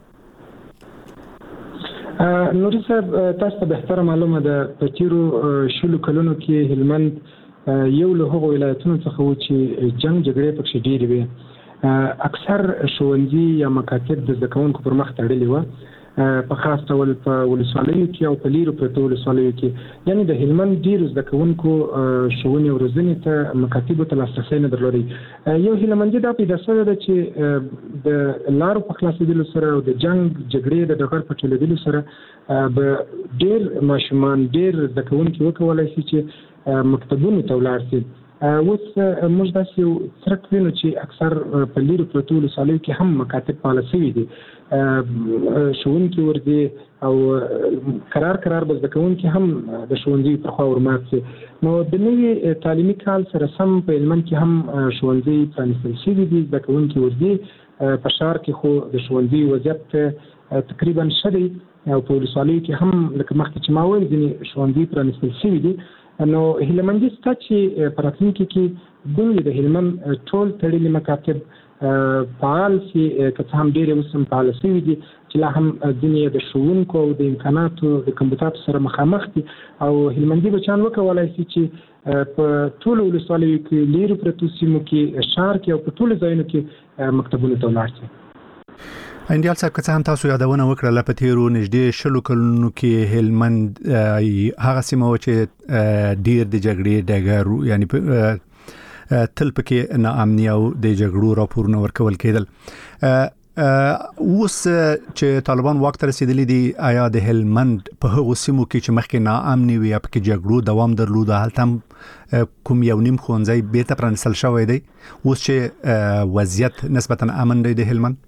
نوري صاحب، تاسو ته بهتره معلومه ده په تیرو شلو کلونو کې هلمند یو له هغو ولایتونو څخه و چې جنگ جګړې پکې ډېرې وې. اکثر ښوونځي یا مکاتب د زده کوونکو پر مخ تړلي وه، په خاص ډول په ولسوالیو کې او په لیرو پرتو ولسوالیو کې. یعنې د هلمند ډېرو زده کوونکو ښوونې او روزنې ته مکاتبو ته لاسرسی نه درلودی. یو هلمندي دا پیدا شوې ده چې د لارو په خلاصېدلو سره او د جنگ جګړې د ډګر په ټولېدلو سره به ډېر ماشومان ډېر زده کوونکي وکولی شي چې مکتبونو ته ولاړ شي. اوس موږ داسې یو څرک وینو چې اکثر په لیرو پرتو ولسوالیو کې هم مکاتب فعاله شوي دي، ښوونکي ورځي او قرار قرار به زده کوونکي هم د ښوونځیو پر خوا ورمات شي. نو د نوي تعلیمي کال سره سم په هلمند کې هم ښوونځي پرانستل شوي دي، زده کوونکي ورځي. په ښار کې خو د ښوونځي وضعیت تقریبا ښه دی او په ولسوالیو کې هم لکه مخکې چې ما وویل ځینې ښوونځي پرانستل شوي دي. نو هلمندي ستا چې په راتلونکي کې دوی د هلمند ټول تړلي مکاتب فعال شي، که څه هم ډېرې اوس هم فعاله شوي دي چې لا هم ځینې د ښوونکو او د امکاناتو د کمپیوټراتو سره مخامخ دي، او هلمندي بچیان وکولی شي چې په ټولو ولسوالیو کې، لیرو پرتو سیمو کې، ښار کې او په ټولو ځایونو کې مکتبونو ته ولاړ شي. انډیال صاحب، که څه هم تاسو یادونه وکړه په تیرو نږدې شلو کلونو کې هلمند هغه سیمه و چې ډیر د جګړې ډګر یعنی تل پکې ناامني او د جګړو راپورونه ورکول کېدل. اوس چې طالبان واک ته رسیدلي دي، آیا د هلمند په هغو سیمو کې چې مخکې ناامني وي یا پکې جګړو دوام درلود، هلته هم کوم یو نیم ښوونځی بیرته پرانستل شوی دی اوس چې وضعیت نسبتا امن دی د هلمند؟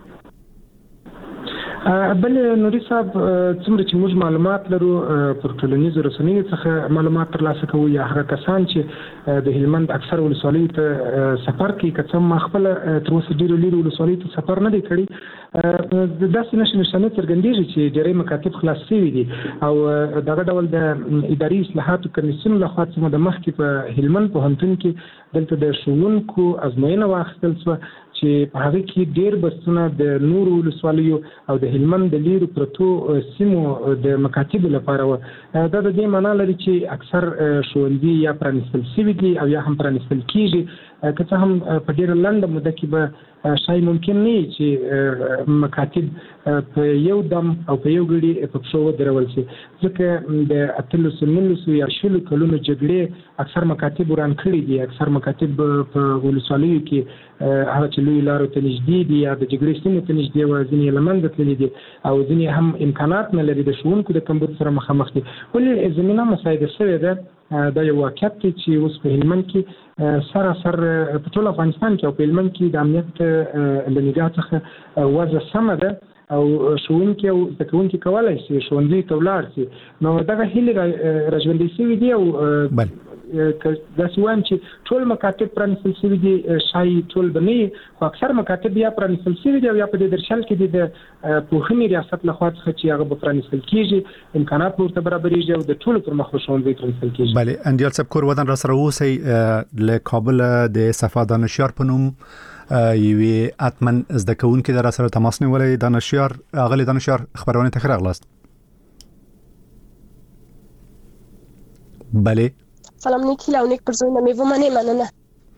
بل نوري صاحب، څومره چې موږ معلومات لرو پر ټولنیزو رسنیو څخه معلومات ترلاسه کوو، یا هغه کسان چې د هلمند اکثر ولسوالیو ته سفر کوي، که څه ما خپله تر اوسه ډېرو لیرو ولسوالیو ته سفر نه دی کړی، داسې نښې نښانې څرګندېږي چې ډېری مکاتب خلاص شوي دي او دغه ډول د اداري اصلاحاتو کمیسیون لخوا څه موده مخکې په هلمند پوهنتون کې دلته د ښوونکو ازموینه واخیستل شوه چې په هغه کې ډېر بحثونه د نورو ولسوالیو او د هلمند د لیرو پرتو سیمو د مکاتبو لپاره وه. دا د دې معنا لري چې اکثر ښوونځي یا پرانستل شوي دي او یا هم پرانستل کېږي، که څه هم په ډېره لنډه موده کې به شاید ممکن نه وي چې مکاتب په یو دم او په یو ګړي په پښو ودرول شي، ځکه د اتلسو نولسو یا شلو کلونو جګړې اکثر مکاتب وران کړي دي. اکثر مکاتب په ولسوالیو کې هغه چې لوی لارو ته نږدې دي یا د جګړې سیمو ته نږدې وه، ځینې یې له منځه تللي دي او ځینې هم امکانات نه لري د ښوونکو د کمبود سره مخامخ دي. ولې زمینه مساعده شوې ده. دا یو واقعیت دی چې اوس په هلمند کې سراسر په ټول افغانستان کې او په هلمند کې د امنیت له نګاه څخه وضع سمه ده او ښوونکي او زده کوونکي کولی شي ښوونځي ته ولاړ شي. نو دغه هیلې راژوندۍ شوي دي او داسې وایم چې ټول مکاتب پرانستل شوي دي، ښایي ټول به نه وي، خو اکثر مکاتب یا پرانستل شوي دي او یا په دې درشل کې دي د پوهنې ریاست لخوا څخه چې هغه به پرانستل کېږي، امکانات به ورته برابرېږي او د ټولو پر مخ به ښوونځي پرانستل کېږي. بله، انډیال صاحب، کور ودان را سره اوسئ. له کابل د صفا دانشیار په نوم یوې اتمن زده کوونکې در سره تماس نیولی. دانشیار، اغلې دانشیار، خبرونه ته ښه راغلاست. بله، سلام نیک هیله او نیک پرزوینه مې ومنې مننه.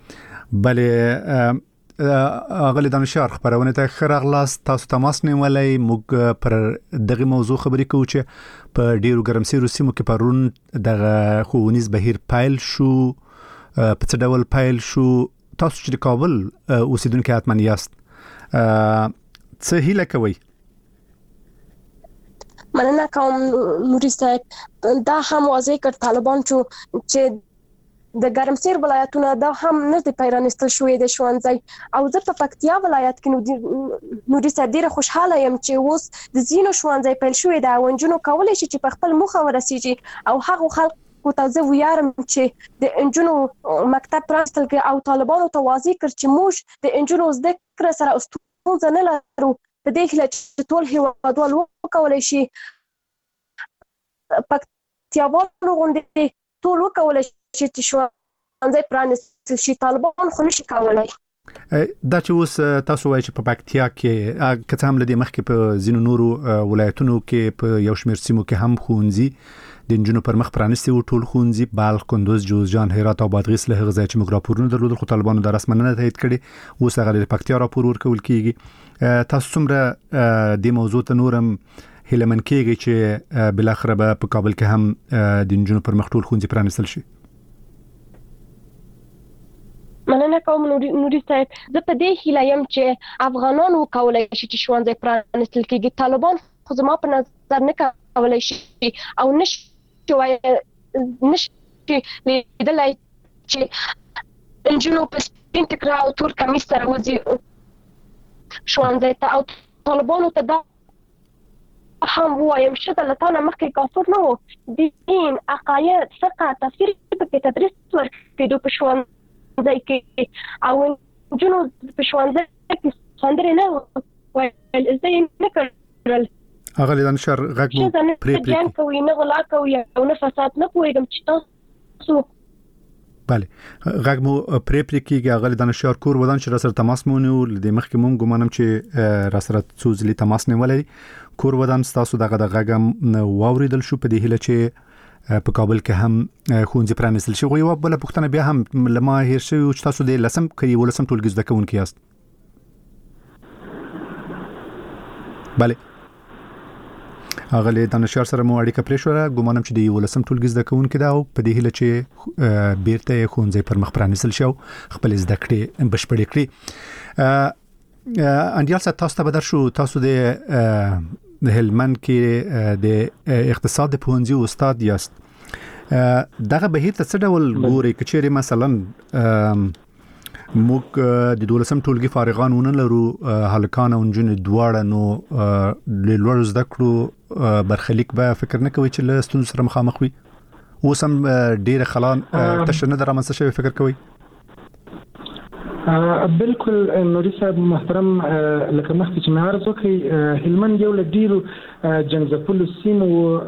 بله اغلی دانشیار، خبرونه ته ښه راغلاست. تاسو تماس نیولی. موږ پر دغه موضوع خبرې کوو چې په ډیرو ګرمسیرو سیمو کې پرون دغه ښوونیز بهیر پیل شو. په څه ډول پیل شو؟ تاسو چې د کابل اوسیدونکي حتماً یاست، څه هیله کوئ؟ مننه کوم نوري صاحب. دا هم واضح کړ طالبان چې د ګرمسیر ولایتونه دا هم نه د پرانستل شوی د ښوونځي او زه په پکتیا ولایت کې نوري صاحب ډېره خوشحاله یم چې اوس د ځینو ښوونځي پیل شوی دی او نجونو کولی شي چې په خپل موخه ورسیږي او هغو خلک کو ته زه ویارم چې د انجونو مکتب پرانستل کې او طالبانو ته واضح کړ چې موږ د انجونو زده کړې سره ستونزه نه لرو په دې هیله چې ټول هیوادوال وکولای شي پکتیاوالو غوندې ټول وکولای شي چې ښوونځي پرانستل شي طالبان خو نشي کولای. دا چې اوس تاسو وایي چې په پکتیا کې که څه هم لدې مخکې په ځینو نورو ولایتونو کې په یو شمېر سیمو کې هم ښوونځي د نجونو پر مخ پرانستي وو، ټول ښوونځي بلخ، کندوز، جوزجان، هرات او بادغیس له هغه ځای چې موږ راپورونه درلودل خو طالبانو دا رسما نه تایید کړي، اوس هغه د پکتیا راپور ورکول کیږي. تاسو څومره د موضوع ته نورم هیلمن کېږي چې بالاخره به په کابل کې هم د نجونو پر مخ ټول ښوونځي پرانستل شي؟ مننه کوم نوري صاحب. زه په دې هیله یم چې افغانان وکولای شي چې ښوونځي پرانستل کېږي، طالبان خو زما په نظر نه کولای شي او نشي نشي لیدلای چې انجونو په سپین ټیکرا او تور کمیس سره وځي ښوونځي ته، او طالبانو ته دا هم وایم چې د لټانه مخکې کافر نه وو، دین، عقاید، فقه، تفسیر په تدریس ورکېدو په ښوونځي ځای کې او انجونو په ښوونځي کې سندرې نه ویل، زده یې نه کړل. هغه د دانشور غږ مو پرې پرې جنګ کوي، نه غلا کوي او نه فساد، نه پوهېږم چې تاسو بله غږ مو پرې پرې کېږي. هغه د دانشور کور ودان چې را سره تماس مو ونیو، د مخکې مو ګمانم چې را سره څو ځلې تماس نیولی کور ودان ستاسو دغه د غږ هم واورېدل شو په دې هیله چې په کابل کې هم ښوونځي پرانستل شي. خو یوه بله پوښتنه بیا هم له ما هېر شوي چې تاسو د لسم که یولسم ټولګي زده کوونکي یاست؟ بله هغه دانشور سره مو اړیکه پرې شوه، ګمانم چې د یولسم ټولګي زده کوونکي ده او په دې هیله چې بیرته یې ښوونځي پر مخ پرانستل شي او خپلې زده کړې بشپړې کړي. انډیال صاحب تاسو ته به درشو، تاسو د د هلمند کې د اقتصاد د پوهنځي استاد یاست، دغه بهیر ته څه ډول ګورئ که چیرې مثلا موږ د دولسم ټولګي فارغان ونه لرو، هلکان او نجونې دواړه، نو د لوړو زده کړو برخلیک به فکر نه کوئ چې له ستونزو سره مخامخ وي؟ اوس هم ډېره خلا تشه نه ده رامنځته شوې فکر کوئ؟ بالکل نوري صاحب محترم، لکه مخکې چې مې عرض وکړ هلمند یو له ډېرو جنګ ځپلو سیمو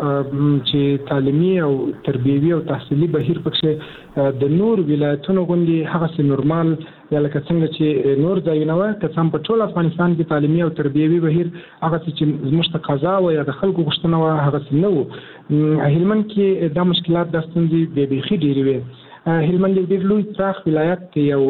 چې تعلیمي او تربیوي او تحصیلي بهیر پکښې د نور ولایتونو غوندې هغسې نورمال یا لکه څنګه چې نور ځایونه وه، که څه هم په ټول افغانستان کې تعلیمي او تربیوي بهیر هغسې چې زموږ تقاضا وه یا د خلکو غوښتنه وه هغسې نه وو. هلمند کې دا مشکلات دا ستونزې بې بیخي ډېرې وې. هلمند یو ډېر لوی پراخ ولایت دی، یو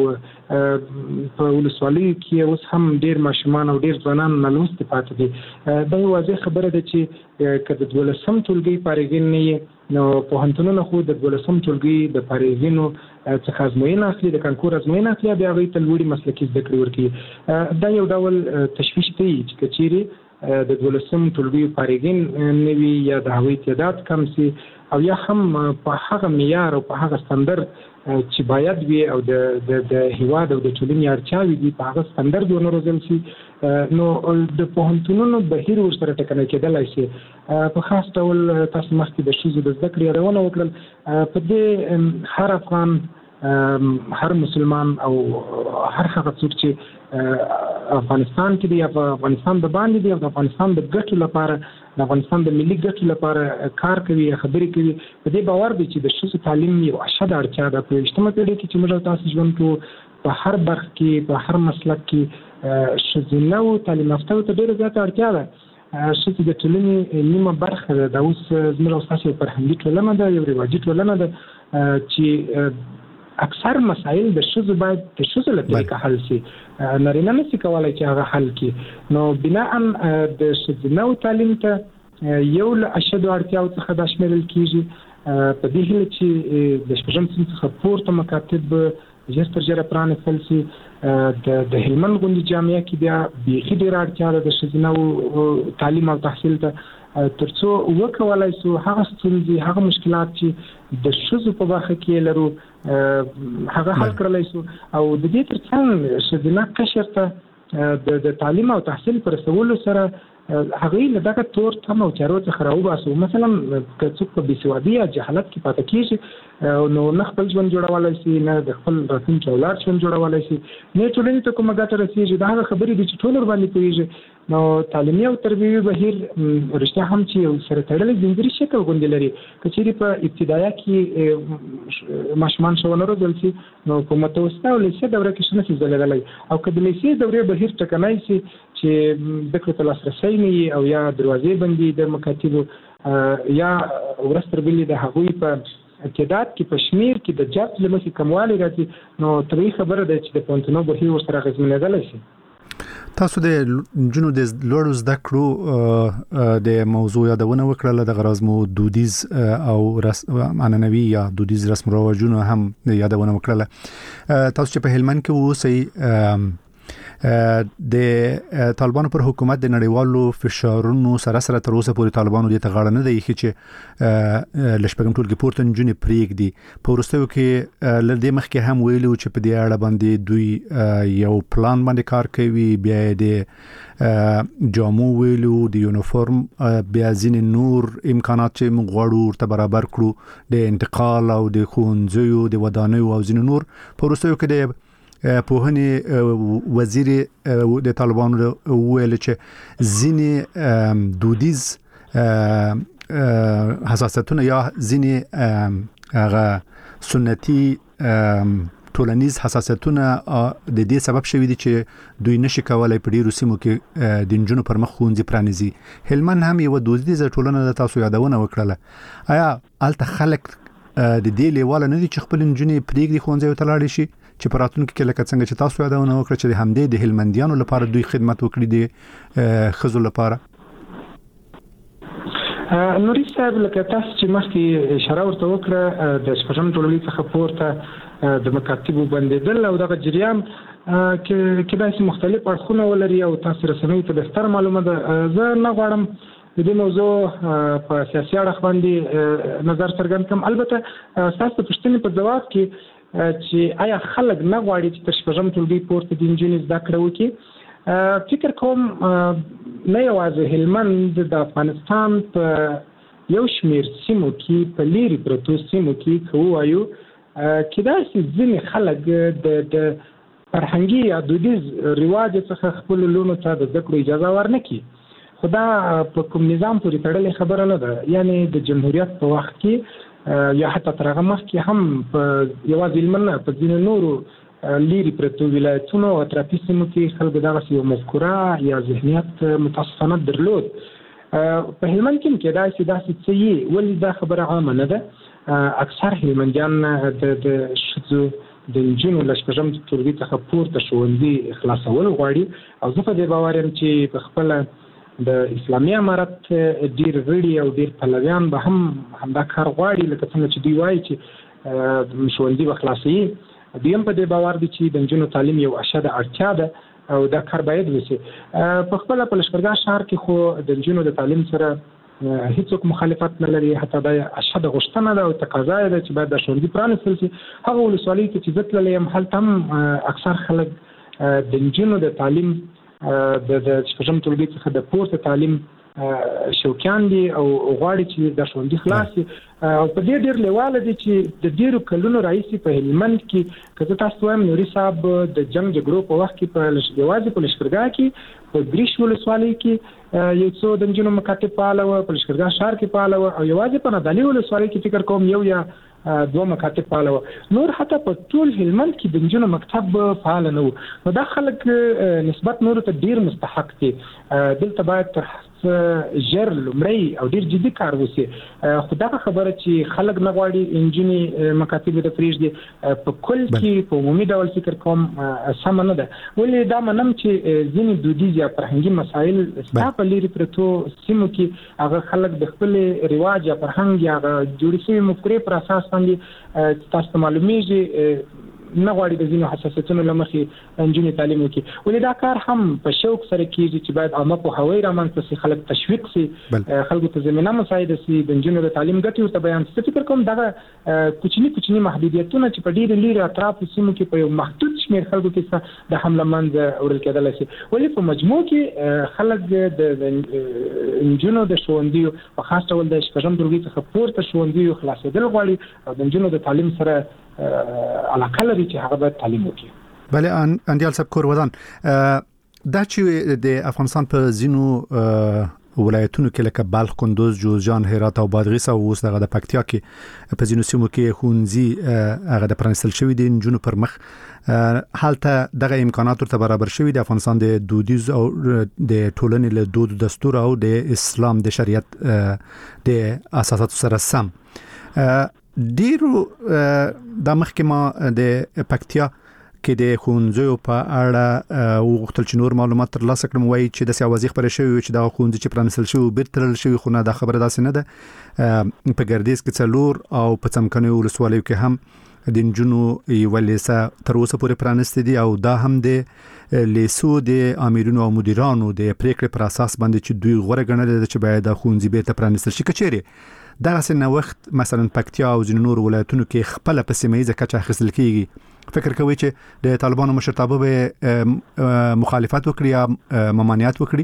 په ولسوالیو کې اوس هم ډېر ماشومان او ډېر ځوانان نالوستي پاتې دي. دا یو واضح خبره ده چې که د دولسم ټولګي فارغین نه یې نو پوهنتونونه خو د دولسم ټولګي د فارغینو څخه ازموینه اخلي، د کانکور ازموینه اخلي، بیا هغوی ته لوړې مسلکي زده کړې ورکوي. دا یو ډول تشویش دی چې که چیرې د دولسم ټولګیو فارغین نه وي یا د هغوی تعداد کم سي او یا هم په هغه معیار او په هغه ستندرد چې باید وي او د د هیواد او د ټولنې اړتیاوې دي په هغه ستندرد ونه روزل شي، نو د پوهنتونونو بهیر ورسره ټکنی کېدلی شي. په خاص ډول تاسو مخکې د ښځو د زده کړې یادونه وکړل، په دې هر افغان، هر مسلمان او هر هغه څوک چې افغانستان کې دی یا په افغانستان د باندې دی او د افغانستان د ګټو لپاره، د افغانستان د ملي ګټو لپاره کار کوي یا خبرې کوي، په دې باور دی چې د ښځو تعلیم یو اشد اړتیا ده. په یویشتمه پېړۍ کې چې موږ تاسو ژوند کوو، په هر برخ کې، په هر مسلک کې ښځینهو تعلیم یافتهو ته ډېره زیاته اړتیا ده. ښځې د ټولنې نیمه برخه ده. دا اوس زموږ او ستاسو یو فرهنګي ټولنه ده، یو رواجي ټولنه ده چې اکثر مسایل د ښځو باید د ښځو له طریقه حل شي، نارینه نشي کولی چې هغه حل کړي. نو بناءً د ښځینهو تعلیم ته یو له اشدو اړتیاو څخه دا شمیرل کېږي. په دې هیله چې د شپږم صنف څخه پورته مکاتب ژر تر ژره پرانستل شي. د هلمند غوندې جامعه کې بیا بیخي ډېره اړتیا ده د ښځینهو تعلیم او تحصیل ته، تر څو وکولای شو هغه ستونزې، هغه مشکلات چې د ښځو په برخه کې لرو هغه حل کړلی شو. او د دې تر څنګ ښځینه قشر ته د تعلیم او تحصیل په رسولو سره هغه له دغه تور تم او چارو څخه راوباسو. مثلا که څوک په بېسوادي یا جهالت کې پاتې کیږي نو نه خپل ژوند جوړولای شي، نه د خپل راتلونکي اولاد ژوند جوړولای شي، نه ټولنې ته کومه ګټه رسېږي. دا هغه خبرې دي چې ټول ورباندې پوهېږي. نو تعلیمي او تربیوي بهیر رښتیا هم چې یو سره تړلی ځنځیري شکل غوندې لري. که چیرې په ابتدایه کې ماشومان ښوونه روزل شي نو په متوسطه او لیسې دوره کې ښه نشي ځلېدلی، او که د لیسې دورې بهیر ټکنی شي چې زده کړو ته لاسرسی نه وي او یا دروازې بندي د مکاتبو یا ورځ تر بلې د هغوی په تعداد کې په شمیر کې د جذب له مخې کموالی راځي، نو طبیعي خبره ده چې د پوهنتونو بهیر ورسره اغېزمنېدلی شي. تاسو د نجونو د لوړو زده کړو د موضوع یادونه وکړه، د غرض مو دودیز او عنعنوي یا دودیز رسم رواجونه هم یادونه وکړه. تاسو چې په هلمند کې اوسئ، د طالبانو پر حکومت د نړیوالو فشارونو سره سره تر اوسه پورې طالبانو د تغاړه نه دی چې لشپګم ټولګي پورته نجونې پریږدي. په وروستیو کې لدې مخکې هم ویلو چې په دې اړه باندې دوی یو پلان باندې کار کوي، بیا د جامو ویلو د یونیفورم بیا ځینې نور امکانات چې موږ غواړو ورته برابر کړو، د انتقال او د ښوونځیو د ودانیو او ځینې نور. په وروستیو کې د پوهنې وزیر د طالبانو ویل چې ځینې دودیز حساسیتونه یا ځینې هغه سنتي ټولنیز حساسیتونه د دې سبب شوي دي چې دوی نشي کولای په ډیرو سیمو کې د نجونو پر مخ ښوونځي پرانیزي. هلمند هم یو دودیزه ټولنه ده، تاسو یادونه وکړله. آیا هلته خلک د دې لیواله نه دي چې خپل نجونې پرېږدي ښوونځیو ته لاړې شي، چې په راتلونکي کې لکه څنګه چې تاسو یادونه وکړه چې د همدې د هلمندیانو لپاره دوی خدمت وکړي د ښځو لپاره؟ نوري صاحب، لکه تاسو چې مخکې اشاره ورته وکړه د شپږم ټولګي څخه پورته د مکاتبو بندېدل او دغه جریان کې داسې مختلف اړخونه ولري او تاسو رسنیو ته بهتر معلومه ده. زه نه غواړم د دې موضوع په سیاسي اړخ باندې نظر څرګند کړم. البته ستاسو د پوښتنې په ځواب کې چې آیا خلک نه غواړي چې تر شپږم ټولګي پورته د نجونې زده کړه وکړي، فکر کوم نه یوازې هلمند، د افغانستان په یو شمېر سیمو کې، په لیرې پرتو سیمو کې که ووایو کېدای شي ځینې خلک د فرهنګي یا دودیز رواج څخه خپلو لوڼو ته د زده کړو اجازه ورنکړي. خو دا په کوم نظام پورې تړلې خبره نه ده. یعنې د جمهوریت په وخت کې یا حتی تر هغه مخکې هم په یوازې هلمند نه، په ځینو نورو لیرې پرتو ولایتونو او اطرافي سیمو کې خلکو دغسې یو مفکوره یا ذهنیت متاسفانه درلود. په هلمند کې هم کېدای شي داسې څه وي، ولې دا خبره عامه نه ده. اکثر هلمندیان د ښځو د نجونو له شپږم ټولګي څخه پورته ښوونځي خلاصول غواړي، او زه په دې باور یم چې په خپله د اسلامي امارت ډیر غړي او ډیر پلویان به هم همدا کار غواړي، لکه څنګه چې دوی وایي چې ښوونځي به خلاصوي. دوی هم په دې باور دي چې د نجونو تعلیم یو اشده اړتیا ده او دا کار باید وشي. په خپله په لښکرګاه ښار کې خو د نجونو د تعلیم سره هیڅوک مخالفت نه لري، حتی دا اشده غوښتنه ده او تقاضا یې ده چې باید دا ښوونځي پرانیستل شي. هغه ولسوالیو ته چې زه تللی یم هلته هم اکثر خلک د نجونو د تعلیم د شپږم ټولګي څخه د پورته تعلیم شوقیان دي او غواړي چې دا ښوونځي خلاص شي. او په دې ډېر لیواله دي چې د ډېرو کلونو راهیسې په هلمند کې، که زه تاسو وایم نوري صاحب د جنګ جګړو په وخت کې په یوازې په لښکرګاه کې په بریش ولسوالۍ کې یو څو د نجونو مکاتب فعاله وه، په لښکرګاه ښار کې فعاله وه، او یوازې په نادعلي ولسوالۍ کې فکر کوم یو یا دوه مکاتب فعاله وه. نور حتی په ټول هلمند کې د نجونو مکتب فعاله نه و. نو دا خلک نسبت نورو ته ډېر مستحق دي. دلته باید تر ژر لومړی او ډېر جدي کار وشي. خو دغه خبره چې خلک نه غواړي نجونې مکاتبو ته پرېږدي په کل کې په عمومي ډول فکر کوم سمه نه ده. ولې دا منم چې ځینې دودیز یا فرهنګي مسایل ستا په لیرې پرتو سیمو کې هغه خلک د خپل رواج یا فرهنګ یا هغه جوړې شوي مفکورې پر اساس باندې تاسو ته معلومیږي نه غواړي د ځینو حساسیتونو لمخې انجونې تعلیم وکړي. ولې دا کار هم په شوق سره کیږي چې باید عامه پوهاوی رامنځته شي، خلک تشویق شي، خلکو ته زمینه مساعده شي د انجونو د تعلیم ګټې ورته بیان شي. فکر کوم دغه کوچني کوچني محدودیتونه چې په ډېر لري اطراف سیمو کې په یو محدود شمېر خلکو کې د حمله منځ وړل کېدلی شي. ولې په مجموع کې خلک د انجونو د ښوونځیو په خاص ډول د شپږم ټولګي څخه پورته ښوونځیو خلاصېدل غواړي او د انجونو د تعلیم سره علاقه لري چې هغه باید تعلیم وکړي. بله اندیال صاحب کور ودان دا چې د افغانستان په ځینو ولایتونو کې لکه بلخ، کندوز، جوزجان، هرات او بادغیس او اوس دغه د پکتیا کې په ځینو سیمو کې ښوونځي هغه د پرانیستل شوي دي نجونو پر مخ حالته دغه امکانات ورته برابر شوي د افغانستان د دودیز او د ټولنې له دود دستور او د اسلام د شریعت د اساساتو سره سم. ډیرو د مخکې ما د پکتیا کې د ښوونځیو په اړه وغوښتل چې نور معلومات ترلاسه کړم. وایي چې د سیاوازي خبرې شوي چې دا ښوونځي چې پرانیستل شوي بیرته تړل شوي، خو نه دا خبره داسې نه ده. په ګردیز کې څلور او په څمکنیو ولسوالیو کې هم د نجونو یوه لیسه تر اوسه پورې پرانیستې دي او دا هم د لیسو د امیرونو او مدیرانو د پریکړې پر اساس باندې چې دوی غوره ګڼلې ده چې باید دا ښوونځي بیرته پرانیستل شي. که چیرې دغسې نوښت مثلا پکتیا او ځینو نورو ولایتونو کې خپله په سیمه ییزه کچه اخیستل کېږي، فکر کوي چې د طالبانو مشرتابه به مخالفت وکړي یا ممانعت وکړي؟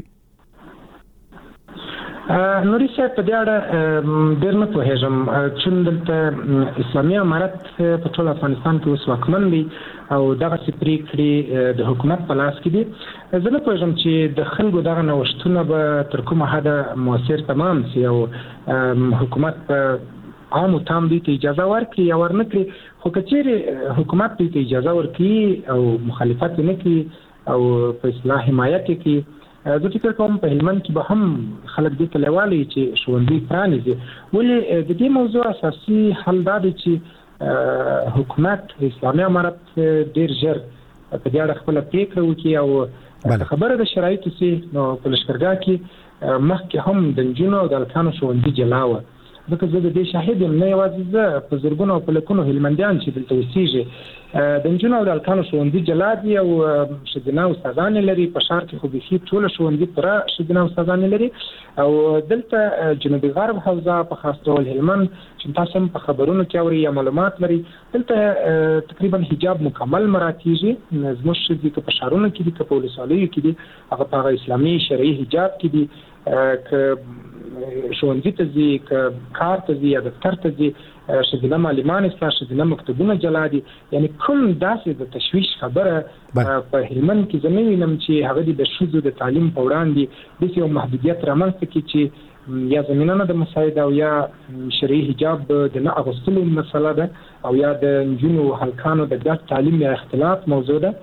نوري صاحب په دې اړه ډېر نه پوهېږم چې دلته اسلامي امارت په ټول افغانستان کې اوس واکمن دی او دغسې پرېکړې د حکومت په لاس کې دي. زه نه پوهېږم چې د خلکو دغه نوښتونه به تر کومه حده مؤثر تمام شي او حکومت په عامو تام دوی ته اجازه ورکړي یا ورنه کړي. خو که چیرې حکومت دوی ته اجازه ورکړي او مخالفت نه کړي او په اصلاح حمایت کړي، زه فکر کوم په هلمند کې به هم خلک دې ته لیوالی چې ښوونځي پرانیزي. ولې د دې موضوع اساسي حل دا دی چې حکومت اسلامي امارت ډېر ژر په دې اړه خپله پرېکړه وکړي او خبره د شرایطو سي. نو په لښکرګاه کې مخکې هم د نجونو او د هلکانو ښوونځي جلا وه، ځکه زه د دې شاهد یم. نه یوازې زه، په زرګونو او په لکونو هلمندیان چې دلته اوسېږي د نجونو او د هلکانو ښوونځي جلا دي او ښځینه استادانې لري. په ښار کې خو بیخي ټوله ښوونځي پوره ښځینه استادانې لري او دلته جنوبي غرب حوزه په خاص ډول هلمند چې تاسو هم په خبرونو کې اورئ یا معلومات لري، دلته تقریبا حجاب مکمل مراعات کېږي. زموږ ښځې که په ښارونو کې دي که په ولسوالیو کې دي هغه په هغه اسلامي شرعي حجاب کې دي. که ښوونځي ته ځي، که کار ته ځي یا دفتر ته ځي، ښځینه معلمان شته، ښځینه مکتبونه جلا دي. یعنی کوم داسې د تشویش خبره په هلمند کې زه نه وینم چې هغه د ښځو د تعلیم په وړاندې داسې یو محدودیت رامنځته کړي چې یا زمینه نه ده مساعده او یا شرعي حجاب د نه اغوستلو مسله ده او یا د نجونو هلکانو د ګډ تعلیم یا اختلاط موضوع ده.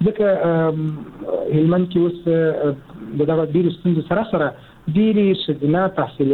ځکه هلمند کې اوس د دغه ډېرو ستونزو سره سره ډېرې ښځینه تحصیل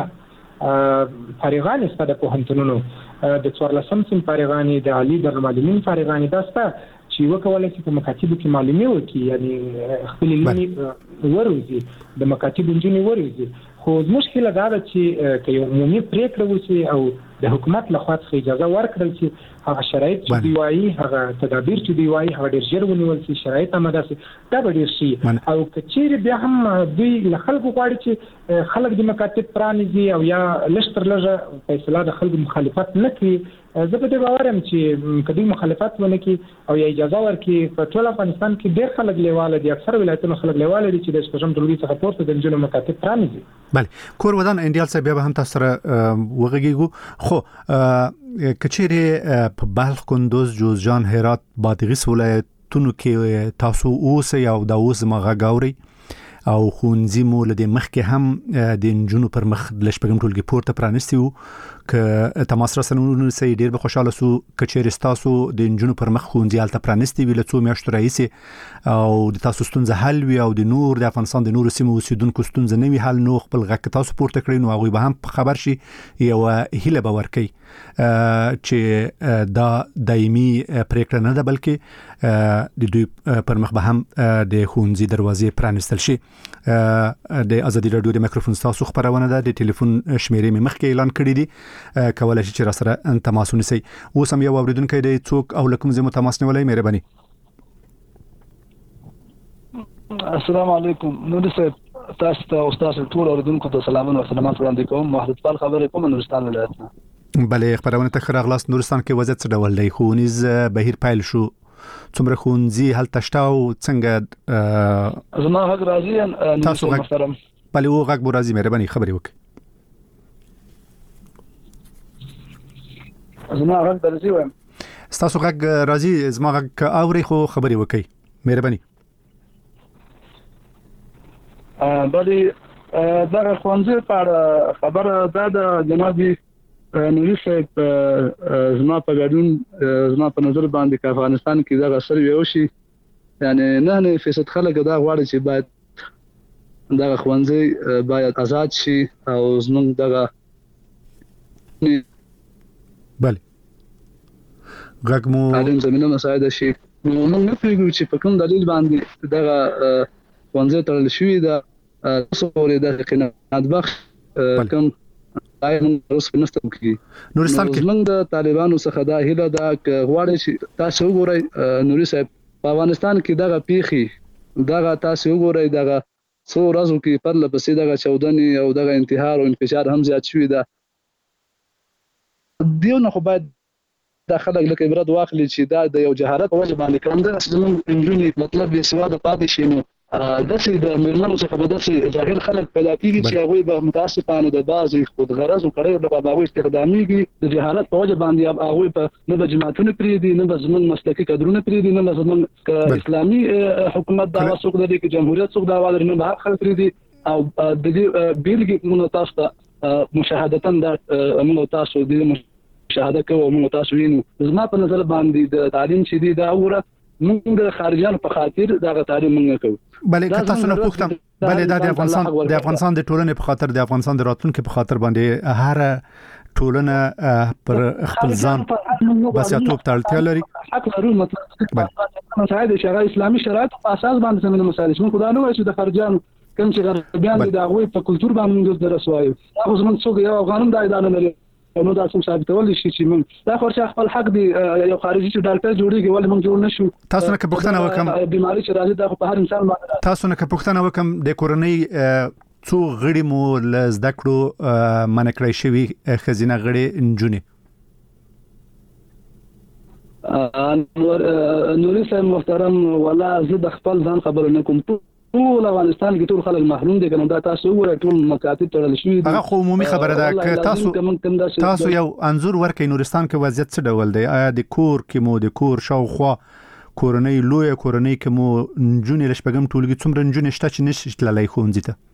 یافته فارغانې شته د پوهنتونونو، د څوارلسم صنف فارغانې، د عالي دارالمعلمین فارغانې دا شته چې وکولی شي په مکاتبو کې معلومې وکړي، یعنې خپلې لونې وروزي، د مکاتبو نجونې وروزي. خو زموږ هیله دا ده چې که یو عمومي پرېکړه وشي او د حکومت لخوا څخه اجازه ورکړل شي، هغه شرایط چې دوی وایي، هغه تدابیر چې دوی وایي هغه ډېر ژر ونیول شي، شرایط اماده شي، دا به ډېر شي. او که چیرې بیا هم دوی له خلکو غواړي چې خلک د مکاتب پرانیزي او یا لږ تر لږه په اصطلاح د خلکو مخالفت نه کړي، زه په دې باور یم چې که دوی مخالفت ونه کړي او یا اجازه ورکړي، په ټول افغانستان کې ډېر خلک لیواله دي، اکثره ولایتونو خلک لیواله دي چې د شپږم ټولګي څخه پورته د نجونو مکاتب پرانیزي. بله کور ودان انډیال صاحب بیا به هم تاسو سره وغږیږو. خو که چیرې په بلخ، کندوز، جوزجان، هرات، بادغیس ولایتونو کې تاسو اوسئ او دا اوس زما غږ اورئ او ښوونځي مو له دې مخکې هم د نجونو پر مخ د شپږم ټولګي پورته پرانیستي وو، که تماس راسره ونیسئ ډېر به خوشحاله سو. که چیرې ستاسو د نجونو پر مخ ښوونځي هلته پرانیستي وي له څو میاشتو راهیسې او د تاسو ستونزه حل وي او د نور د افغانستان د نورو سیمو اوسېدونکو ستونزه نه وي حل، نو خپل غږ که تاسو پورته کړئ نو هغوی به هم خبر شي، یوه هیله به ورکوي چې دا دایمي پرېکړه نه ده بلکې د دوی پر مخ به هم د ښوونځي دروازې پرانیستل شي. د ازادي راډیو د مایکروفون ستاسو خبرونه ده، د ټلیفون شمیرې مې مخکې اعلان کړې دي کولای شي چې را سره تماس ونیسي. اوس هم یو اوریدونکو دی څوک او لکم زمو تماس نیولای مهرباني. السلام علیکم. نور صاحب تاسو ته استاد ټول اوریدونکو ته سلامونه او سلامات وړاندې کوم. وحدت پال خبرې کوم نورستان ولایت نه. بله خبرونه ته خیر اغلاس. نورستان کې وضعیت څه ډول دی؟ خونیز بهیر پایل شو، څومره خونځي هلته شته او څنګه؟ زما غږ راځي تاسو محترم؟ بله او غږ مو راځي، مهرباني خبرې وکړئ. زما غږ درځي وایم. تاسو غږ راځي، زما غږ اوري خو خبرې وکړئ مهرباني. بله دا خوانځي په خبره دا د جناب نوري صاحب زما په ګډون زما په نظر باندې چې افغانستان کې دا سروي وشي، یعنی نه نه فیصد خلک دا غواړي چې باید دا خوانځي باید آزاد شي او زمونږ دغه بله غږ مو تعلیم زمينه مساعده شي. نو موږ نه پیږو چې په کوم دلیل باندې دغه خوانځي تړل شوی دا څوري د قناعت بخش کوم نورستان کې موږ د طالبانو څخه دا هیله ده چې غواړي چې تاسو وګورئ نوري صاحب په افغانستان کې دغه پیخي دغه تاسو وګورئ دغه څو ورځو کې پرله پسې دغه چودنې او دغه انتحار او انفجار هم زیات شوی ده. دیو نه خو باید دا خلک لکه عبرت واخلي چې دا د یو جهالت په وجه باندې کوم ده چې موږ مطلب به سواد پاتې شي. نو داسې د میرمنو څخه به داسې ظاهر خلک پیدا کېږي چې هغوی به متاسفانه د بعضې خودغرض او کړیو لپاره هغوی استخدامېږي د جهالت په وجه باندې هغوی په نه به جماعتونه پرېږدي، نه به زموږ مسلکي کدرونه پرېږدي، نه به زموږ اسلامي حکومت دعوا څوک لري که جمهوریت څوک دعوا لري، نه به حق خلک پرېږدي. او د دې بېلګې موږ تاسو ته مشاهدتا دا موږ تاسو د مشاهده کوو، موږ تاسو وینو. زما په نظر باندې د تعلیم چې دی دا وګوره موږ د خارجيانو په خاطر دغه تعلیم موږ کوو. بله که تاسو نه پوښتم، بله دا د افغانستان د افغانستان د ټولنې په خاطر د افغانستان د راتلونکي په خاطر باندې هر ټولنه پر خپل ځان بسیاتوب ته اړتیا لري. حق لرو مطلب مساعده شرع اسلامي شرایط په اساس باندې زموږ مسایل موږ خدای نو چې د خارجيانو کوم چې غربیان دي دا غوي په کلچر باندې موږ درسوایو. هغه زموږ څوک یو افغانم دا ادانه لري نو دا څه ثابتول شي چې موږ دا خورشه خپل حق دی یو خارجي چې ډاکټر جوړیږي ولې موږ جوړ نشو. تاسو نه پوښتنه وکم بیماری چې راځي دا په هر انسان باندې. تاسو نه پوښتنه وکم د کورنۍ څو غړي مو ل زده کړو منکړی شوی خزینه غړي انجونی؟ نوري صاحب محترم ولا زه د خپل ځان خبر نه کوم. ټول افغانستان کې ټول خلک محروم دي کنه دا تاسو وګورئ ټول مکاتب تړل شوی دي. هغه خو عمومي خبره ده که تاسو تاسو یو انزور ورکې نورستان کې وضعیت څه ډول دی؟ آیا د کور کې مو د کور شاوخوا کورنۍ لوی کورنۍ کې مو نجونې لشپګم ټولګي څومره نجونې شته چې نشي تللی ښوونځي ته؟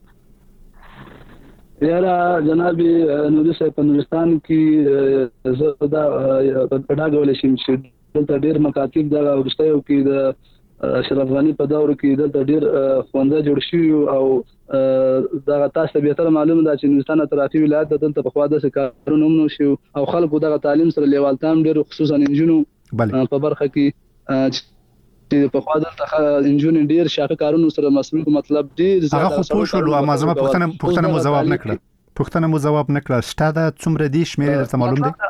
یاره جناب نوري صاحب په نورستان کې زه دا په ډاګه ولې شم چې دلته ډېر مکاتب دا ورستیو کې د اشرف غنی په دور کې دلته ډېر خوانده جوړ شي او دا تاسو به تر معلومه ده چې نورستان اطرافي ولایت دلته په خوا د کارونو نو شي او خلکو دغه تعلیم سره لیوالتام ډېر خصوصا انجونو په برخه کې چې په خوا دلته انجونو ډېر شاخه کارونو سره مسلوب مطلب ډېر زیاته هغه خو شو لو ما زما پښتنه پښتنه مو جواب نکړه پښتنه مو جواب نکړه شته دا څومره دي شمیر درته معلوم دي؟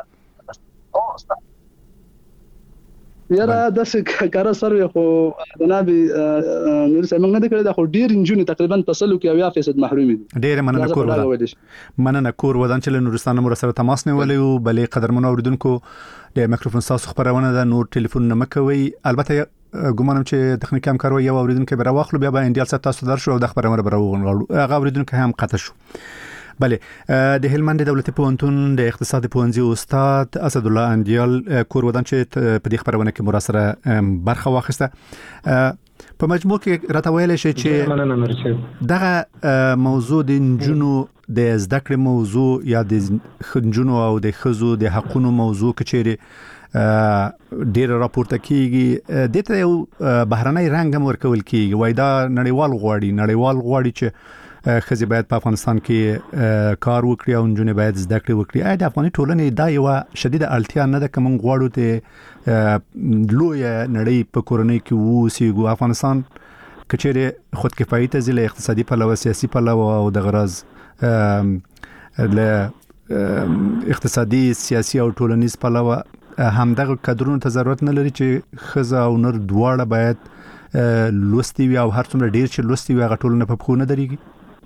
یاره داسې کار سره خو جناب نور سمنګ نه کړی دا خو ډیر انجونی تقریبا په سلو کې اویا فیصد محروم دي. ډیر مننه کور ودان مننه کور ودان چې نورستان مو سره تماس نیولې او بلې قدرمن اوریدونکو د میکروفون تاسو خبرونه ده نور ټلیفون نه مکوي. البته ګومانم چې تخنیکی همکارو یو اوریدونکو به راوخلو بیا به انډیال ست تاسو در شو او د خبرونه به راوغړو هغه اوریدونکو هم قطع شو. بله د هلمند دولتي پوهنتون د اقتصاد پوهنځي استاد اسد الله اندیال کور ودان چې په دې خبرونه کې مراسله برخه واخیسته. په مجموع کې راته ویل شي چې دغه موضوع د نجونو د زده کړې موضوع یا د نجونو او د ښځو د حقونو موضوع کچېره ډیر راپورته کیږي د ته یو بهرنۍ رنګ هم ورکول کیږي وای دا نړیوال غواړي نړیوال غواړي چې خزي باید په افغانستان کې کار وکړي او نجونې باید زده کړې وکړي. اې د افغاني ټولنې دا یو شدیده اړتیا نه ده کوم غواړو ته لوی نړۍ په کورنۍ کې ووسیږو. افغانستان کچېره خود کفایي ته ځله اقتصادي پلوه سیاسي پلوه او د غرض له اقتصادي سیاسي او ټولنیز پلوه همدغه کډرونو ته ضرورت نه لري چې خزه او نر دواړه باید لوستي وي او هر څومره ډیر چې لوستي وي هغه ټولنه په خو نه دريږي.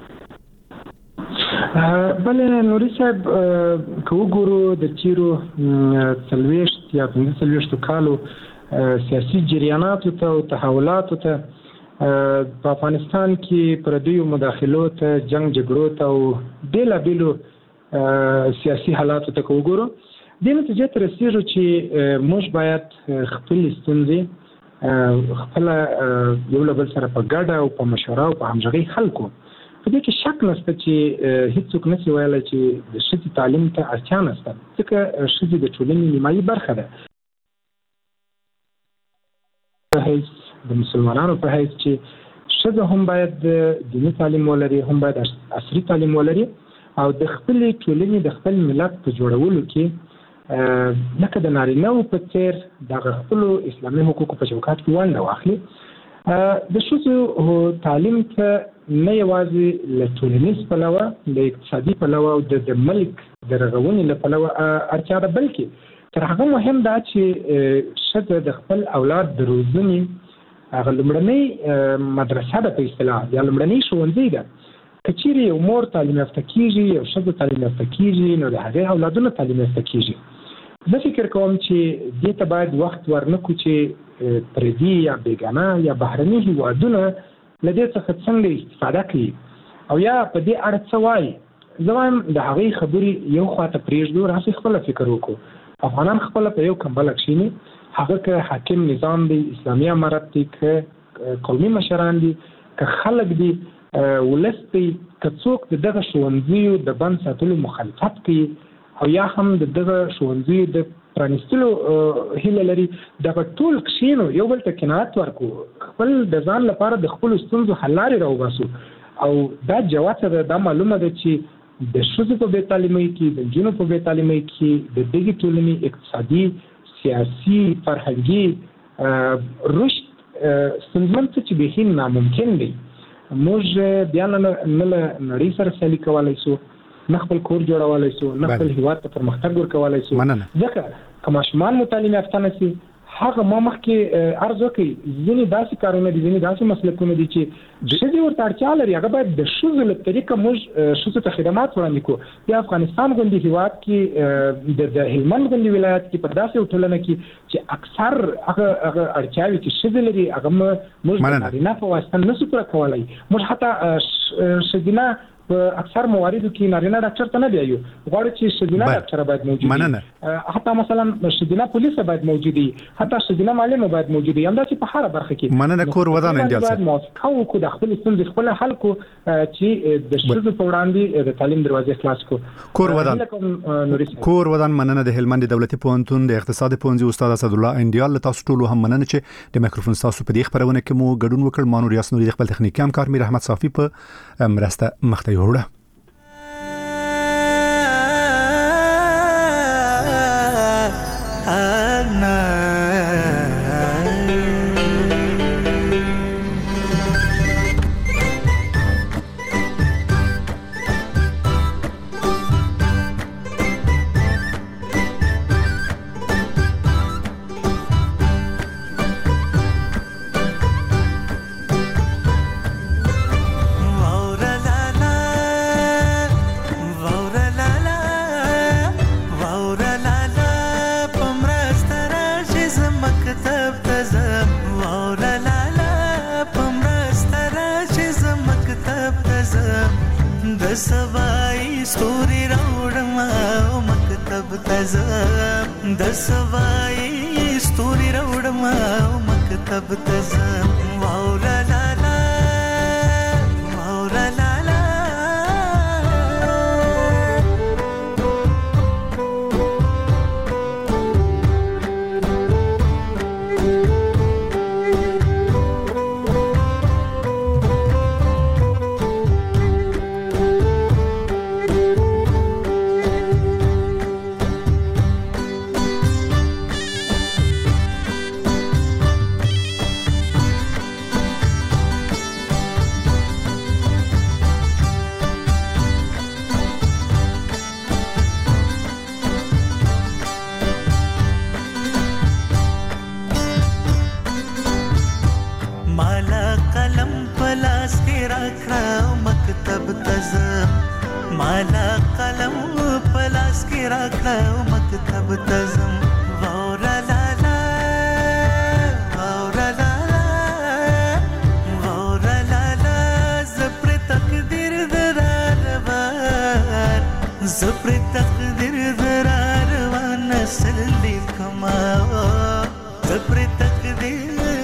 بلې نوري صاحب کو ګورو د چیرو څلويشت یا پنځه څلويشت کالو سیاسي جریانات او تحولات ته په افغانستان کې پردیو مداخلو ته جنگ جګړو ته او بیل بیلو سیاسي حالات ته کو ګورو د نتیجې تر رسیدو چې موږ باید خپل ستونزې خپل یو له بل سره په ګډه او په مشوره او په همغږي حل کو. په دې کې شک نشته چې هیڅوک نشي ویلای چې د شتي تعلیم ته اړتیا نشته ځکه شتي د ټولنې نیمایي برخه ده. د مسلمانانو په حیث چې شته هم باید دیني تعلیم ولري هم باید عصري تعلیم ولري او د خپل ټولنې د خپل ملت په جوړولو کې لکه د نارینه په څیر د خپل اسلامي حقوقو په چوکاټ کې ونډه واخلي. د شوزو تعلیم ته نه یوازې له ټولنیز پلوه د اقتصادي پلوه او د ملک د رغونې له پلوه اړتیا ده بلکې تر هغه مهم ده چې شته د خپل اولاد د روزنې هغه لومړنۍ مدرسه ده په اصطلاح یا لومړنۍ ښوونځی ده. که چیرې یو مور تعلیم یافته کیږي یو ښځه تعلیم یافته کیږي نو د هغې اولادونه تعلیم یافته کیږي. زه فکر کوم چې دې ته باید وخت ورنکړو چې پردي یا بیګانه یا بهرني هیوادونه له دې څخه څنګه استفاده کوي او یا په دې اړه څه وایي. زه وایم د هغې خبرې یو خواته پرېږدو راسئ خپله فکر وکړو. افغانان خپله په یو کمبله کښېني هغه که حاکم نظام دی اسلامي امارت دی که قومي مشران دي که خلک دي ولس دی که څوک د دغه ښوونځیو د بند ساتلو مخالفت کوي او یا هم د دغه ښوونځیو د پرانیستلو هیله لري دغه ټول کښېنو یو بل ته قناعت ورکړو خپل د ځان لپاره د خپلو ستونزو حل لارې راوباسو. او دا جوته ده دا معلومه ده چې د ښځو په بې تعلیمۍ کې د نجونو په بې تعلیمۍ کې د دغې ټولنې اقتصادي سیاسي فرهنګي رشد ستونزمن څه چې بیخي ناممکن دی. موږ بیا نه له نړۍ سره سیالي کولی سو نه خپل کور جوړولی سو نه خپل هیواد ته پرمختګ ورکولی سو ځکه که ماشومان مو تعلیم یافته نه سي هغه ما مخکې عرض وکړي ځینې داسې کارونه دي ځینې داسې مسلکونه دي چې ښځې ورته اړتیا لري هغه باید د ښځو له طریقه موږ ښځو ته خدمات وړاندې کړو. بیا افغانستان غوندې هیواد کې د هلمند غوندې ولایت کې په داسې یو ټولنه کې چې اکثر هغه هغه اړتیاوې چې ښځې لري هغه موږ د نارینه په واسطه نشو پوره کولی. موږ حتی ښځینه په اکثر مواردو کې نارینه ډاکټر ته نه بیایو غواړو چې ښځینه ډاکټر باید موجود وي حتی مثلا ښځینه پولیس باید موجود وي حتی ښځینه معلم باید موجود وي همداسې په هره برخه کې مننه کور ودان انډیال باید موافقه وکړو د خپل ستونزې خپل حل کو چې د ښځو په وړاندې د تعلیم دروازې خلاص کو. کور ودان کور ودان مننه د هلمند دولتي پوهنتون د اقتصاد پوهنځي استاد اسدالله انډیال له تاسو ټول هم مننه چې د مایکروفون تاسو په دې خبرونه کې مو ګډون وکړ. مانو ریاست نوري خپل تخنیکی همکار میر احمد صافي په مرسته مخته وړه. قلم پلاس کې راکړه مکتب تزم وورا لا لا وورا لا لا وورا لا لا زپر تقدیر دراروان زپر تقدیر دراروان نسل لیکما زپر تقدیر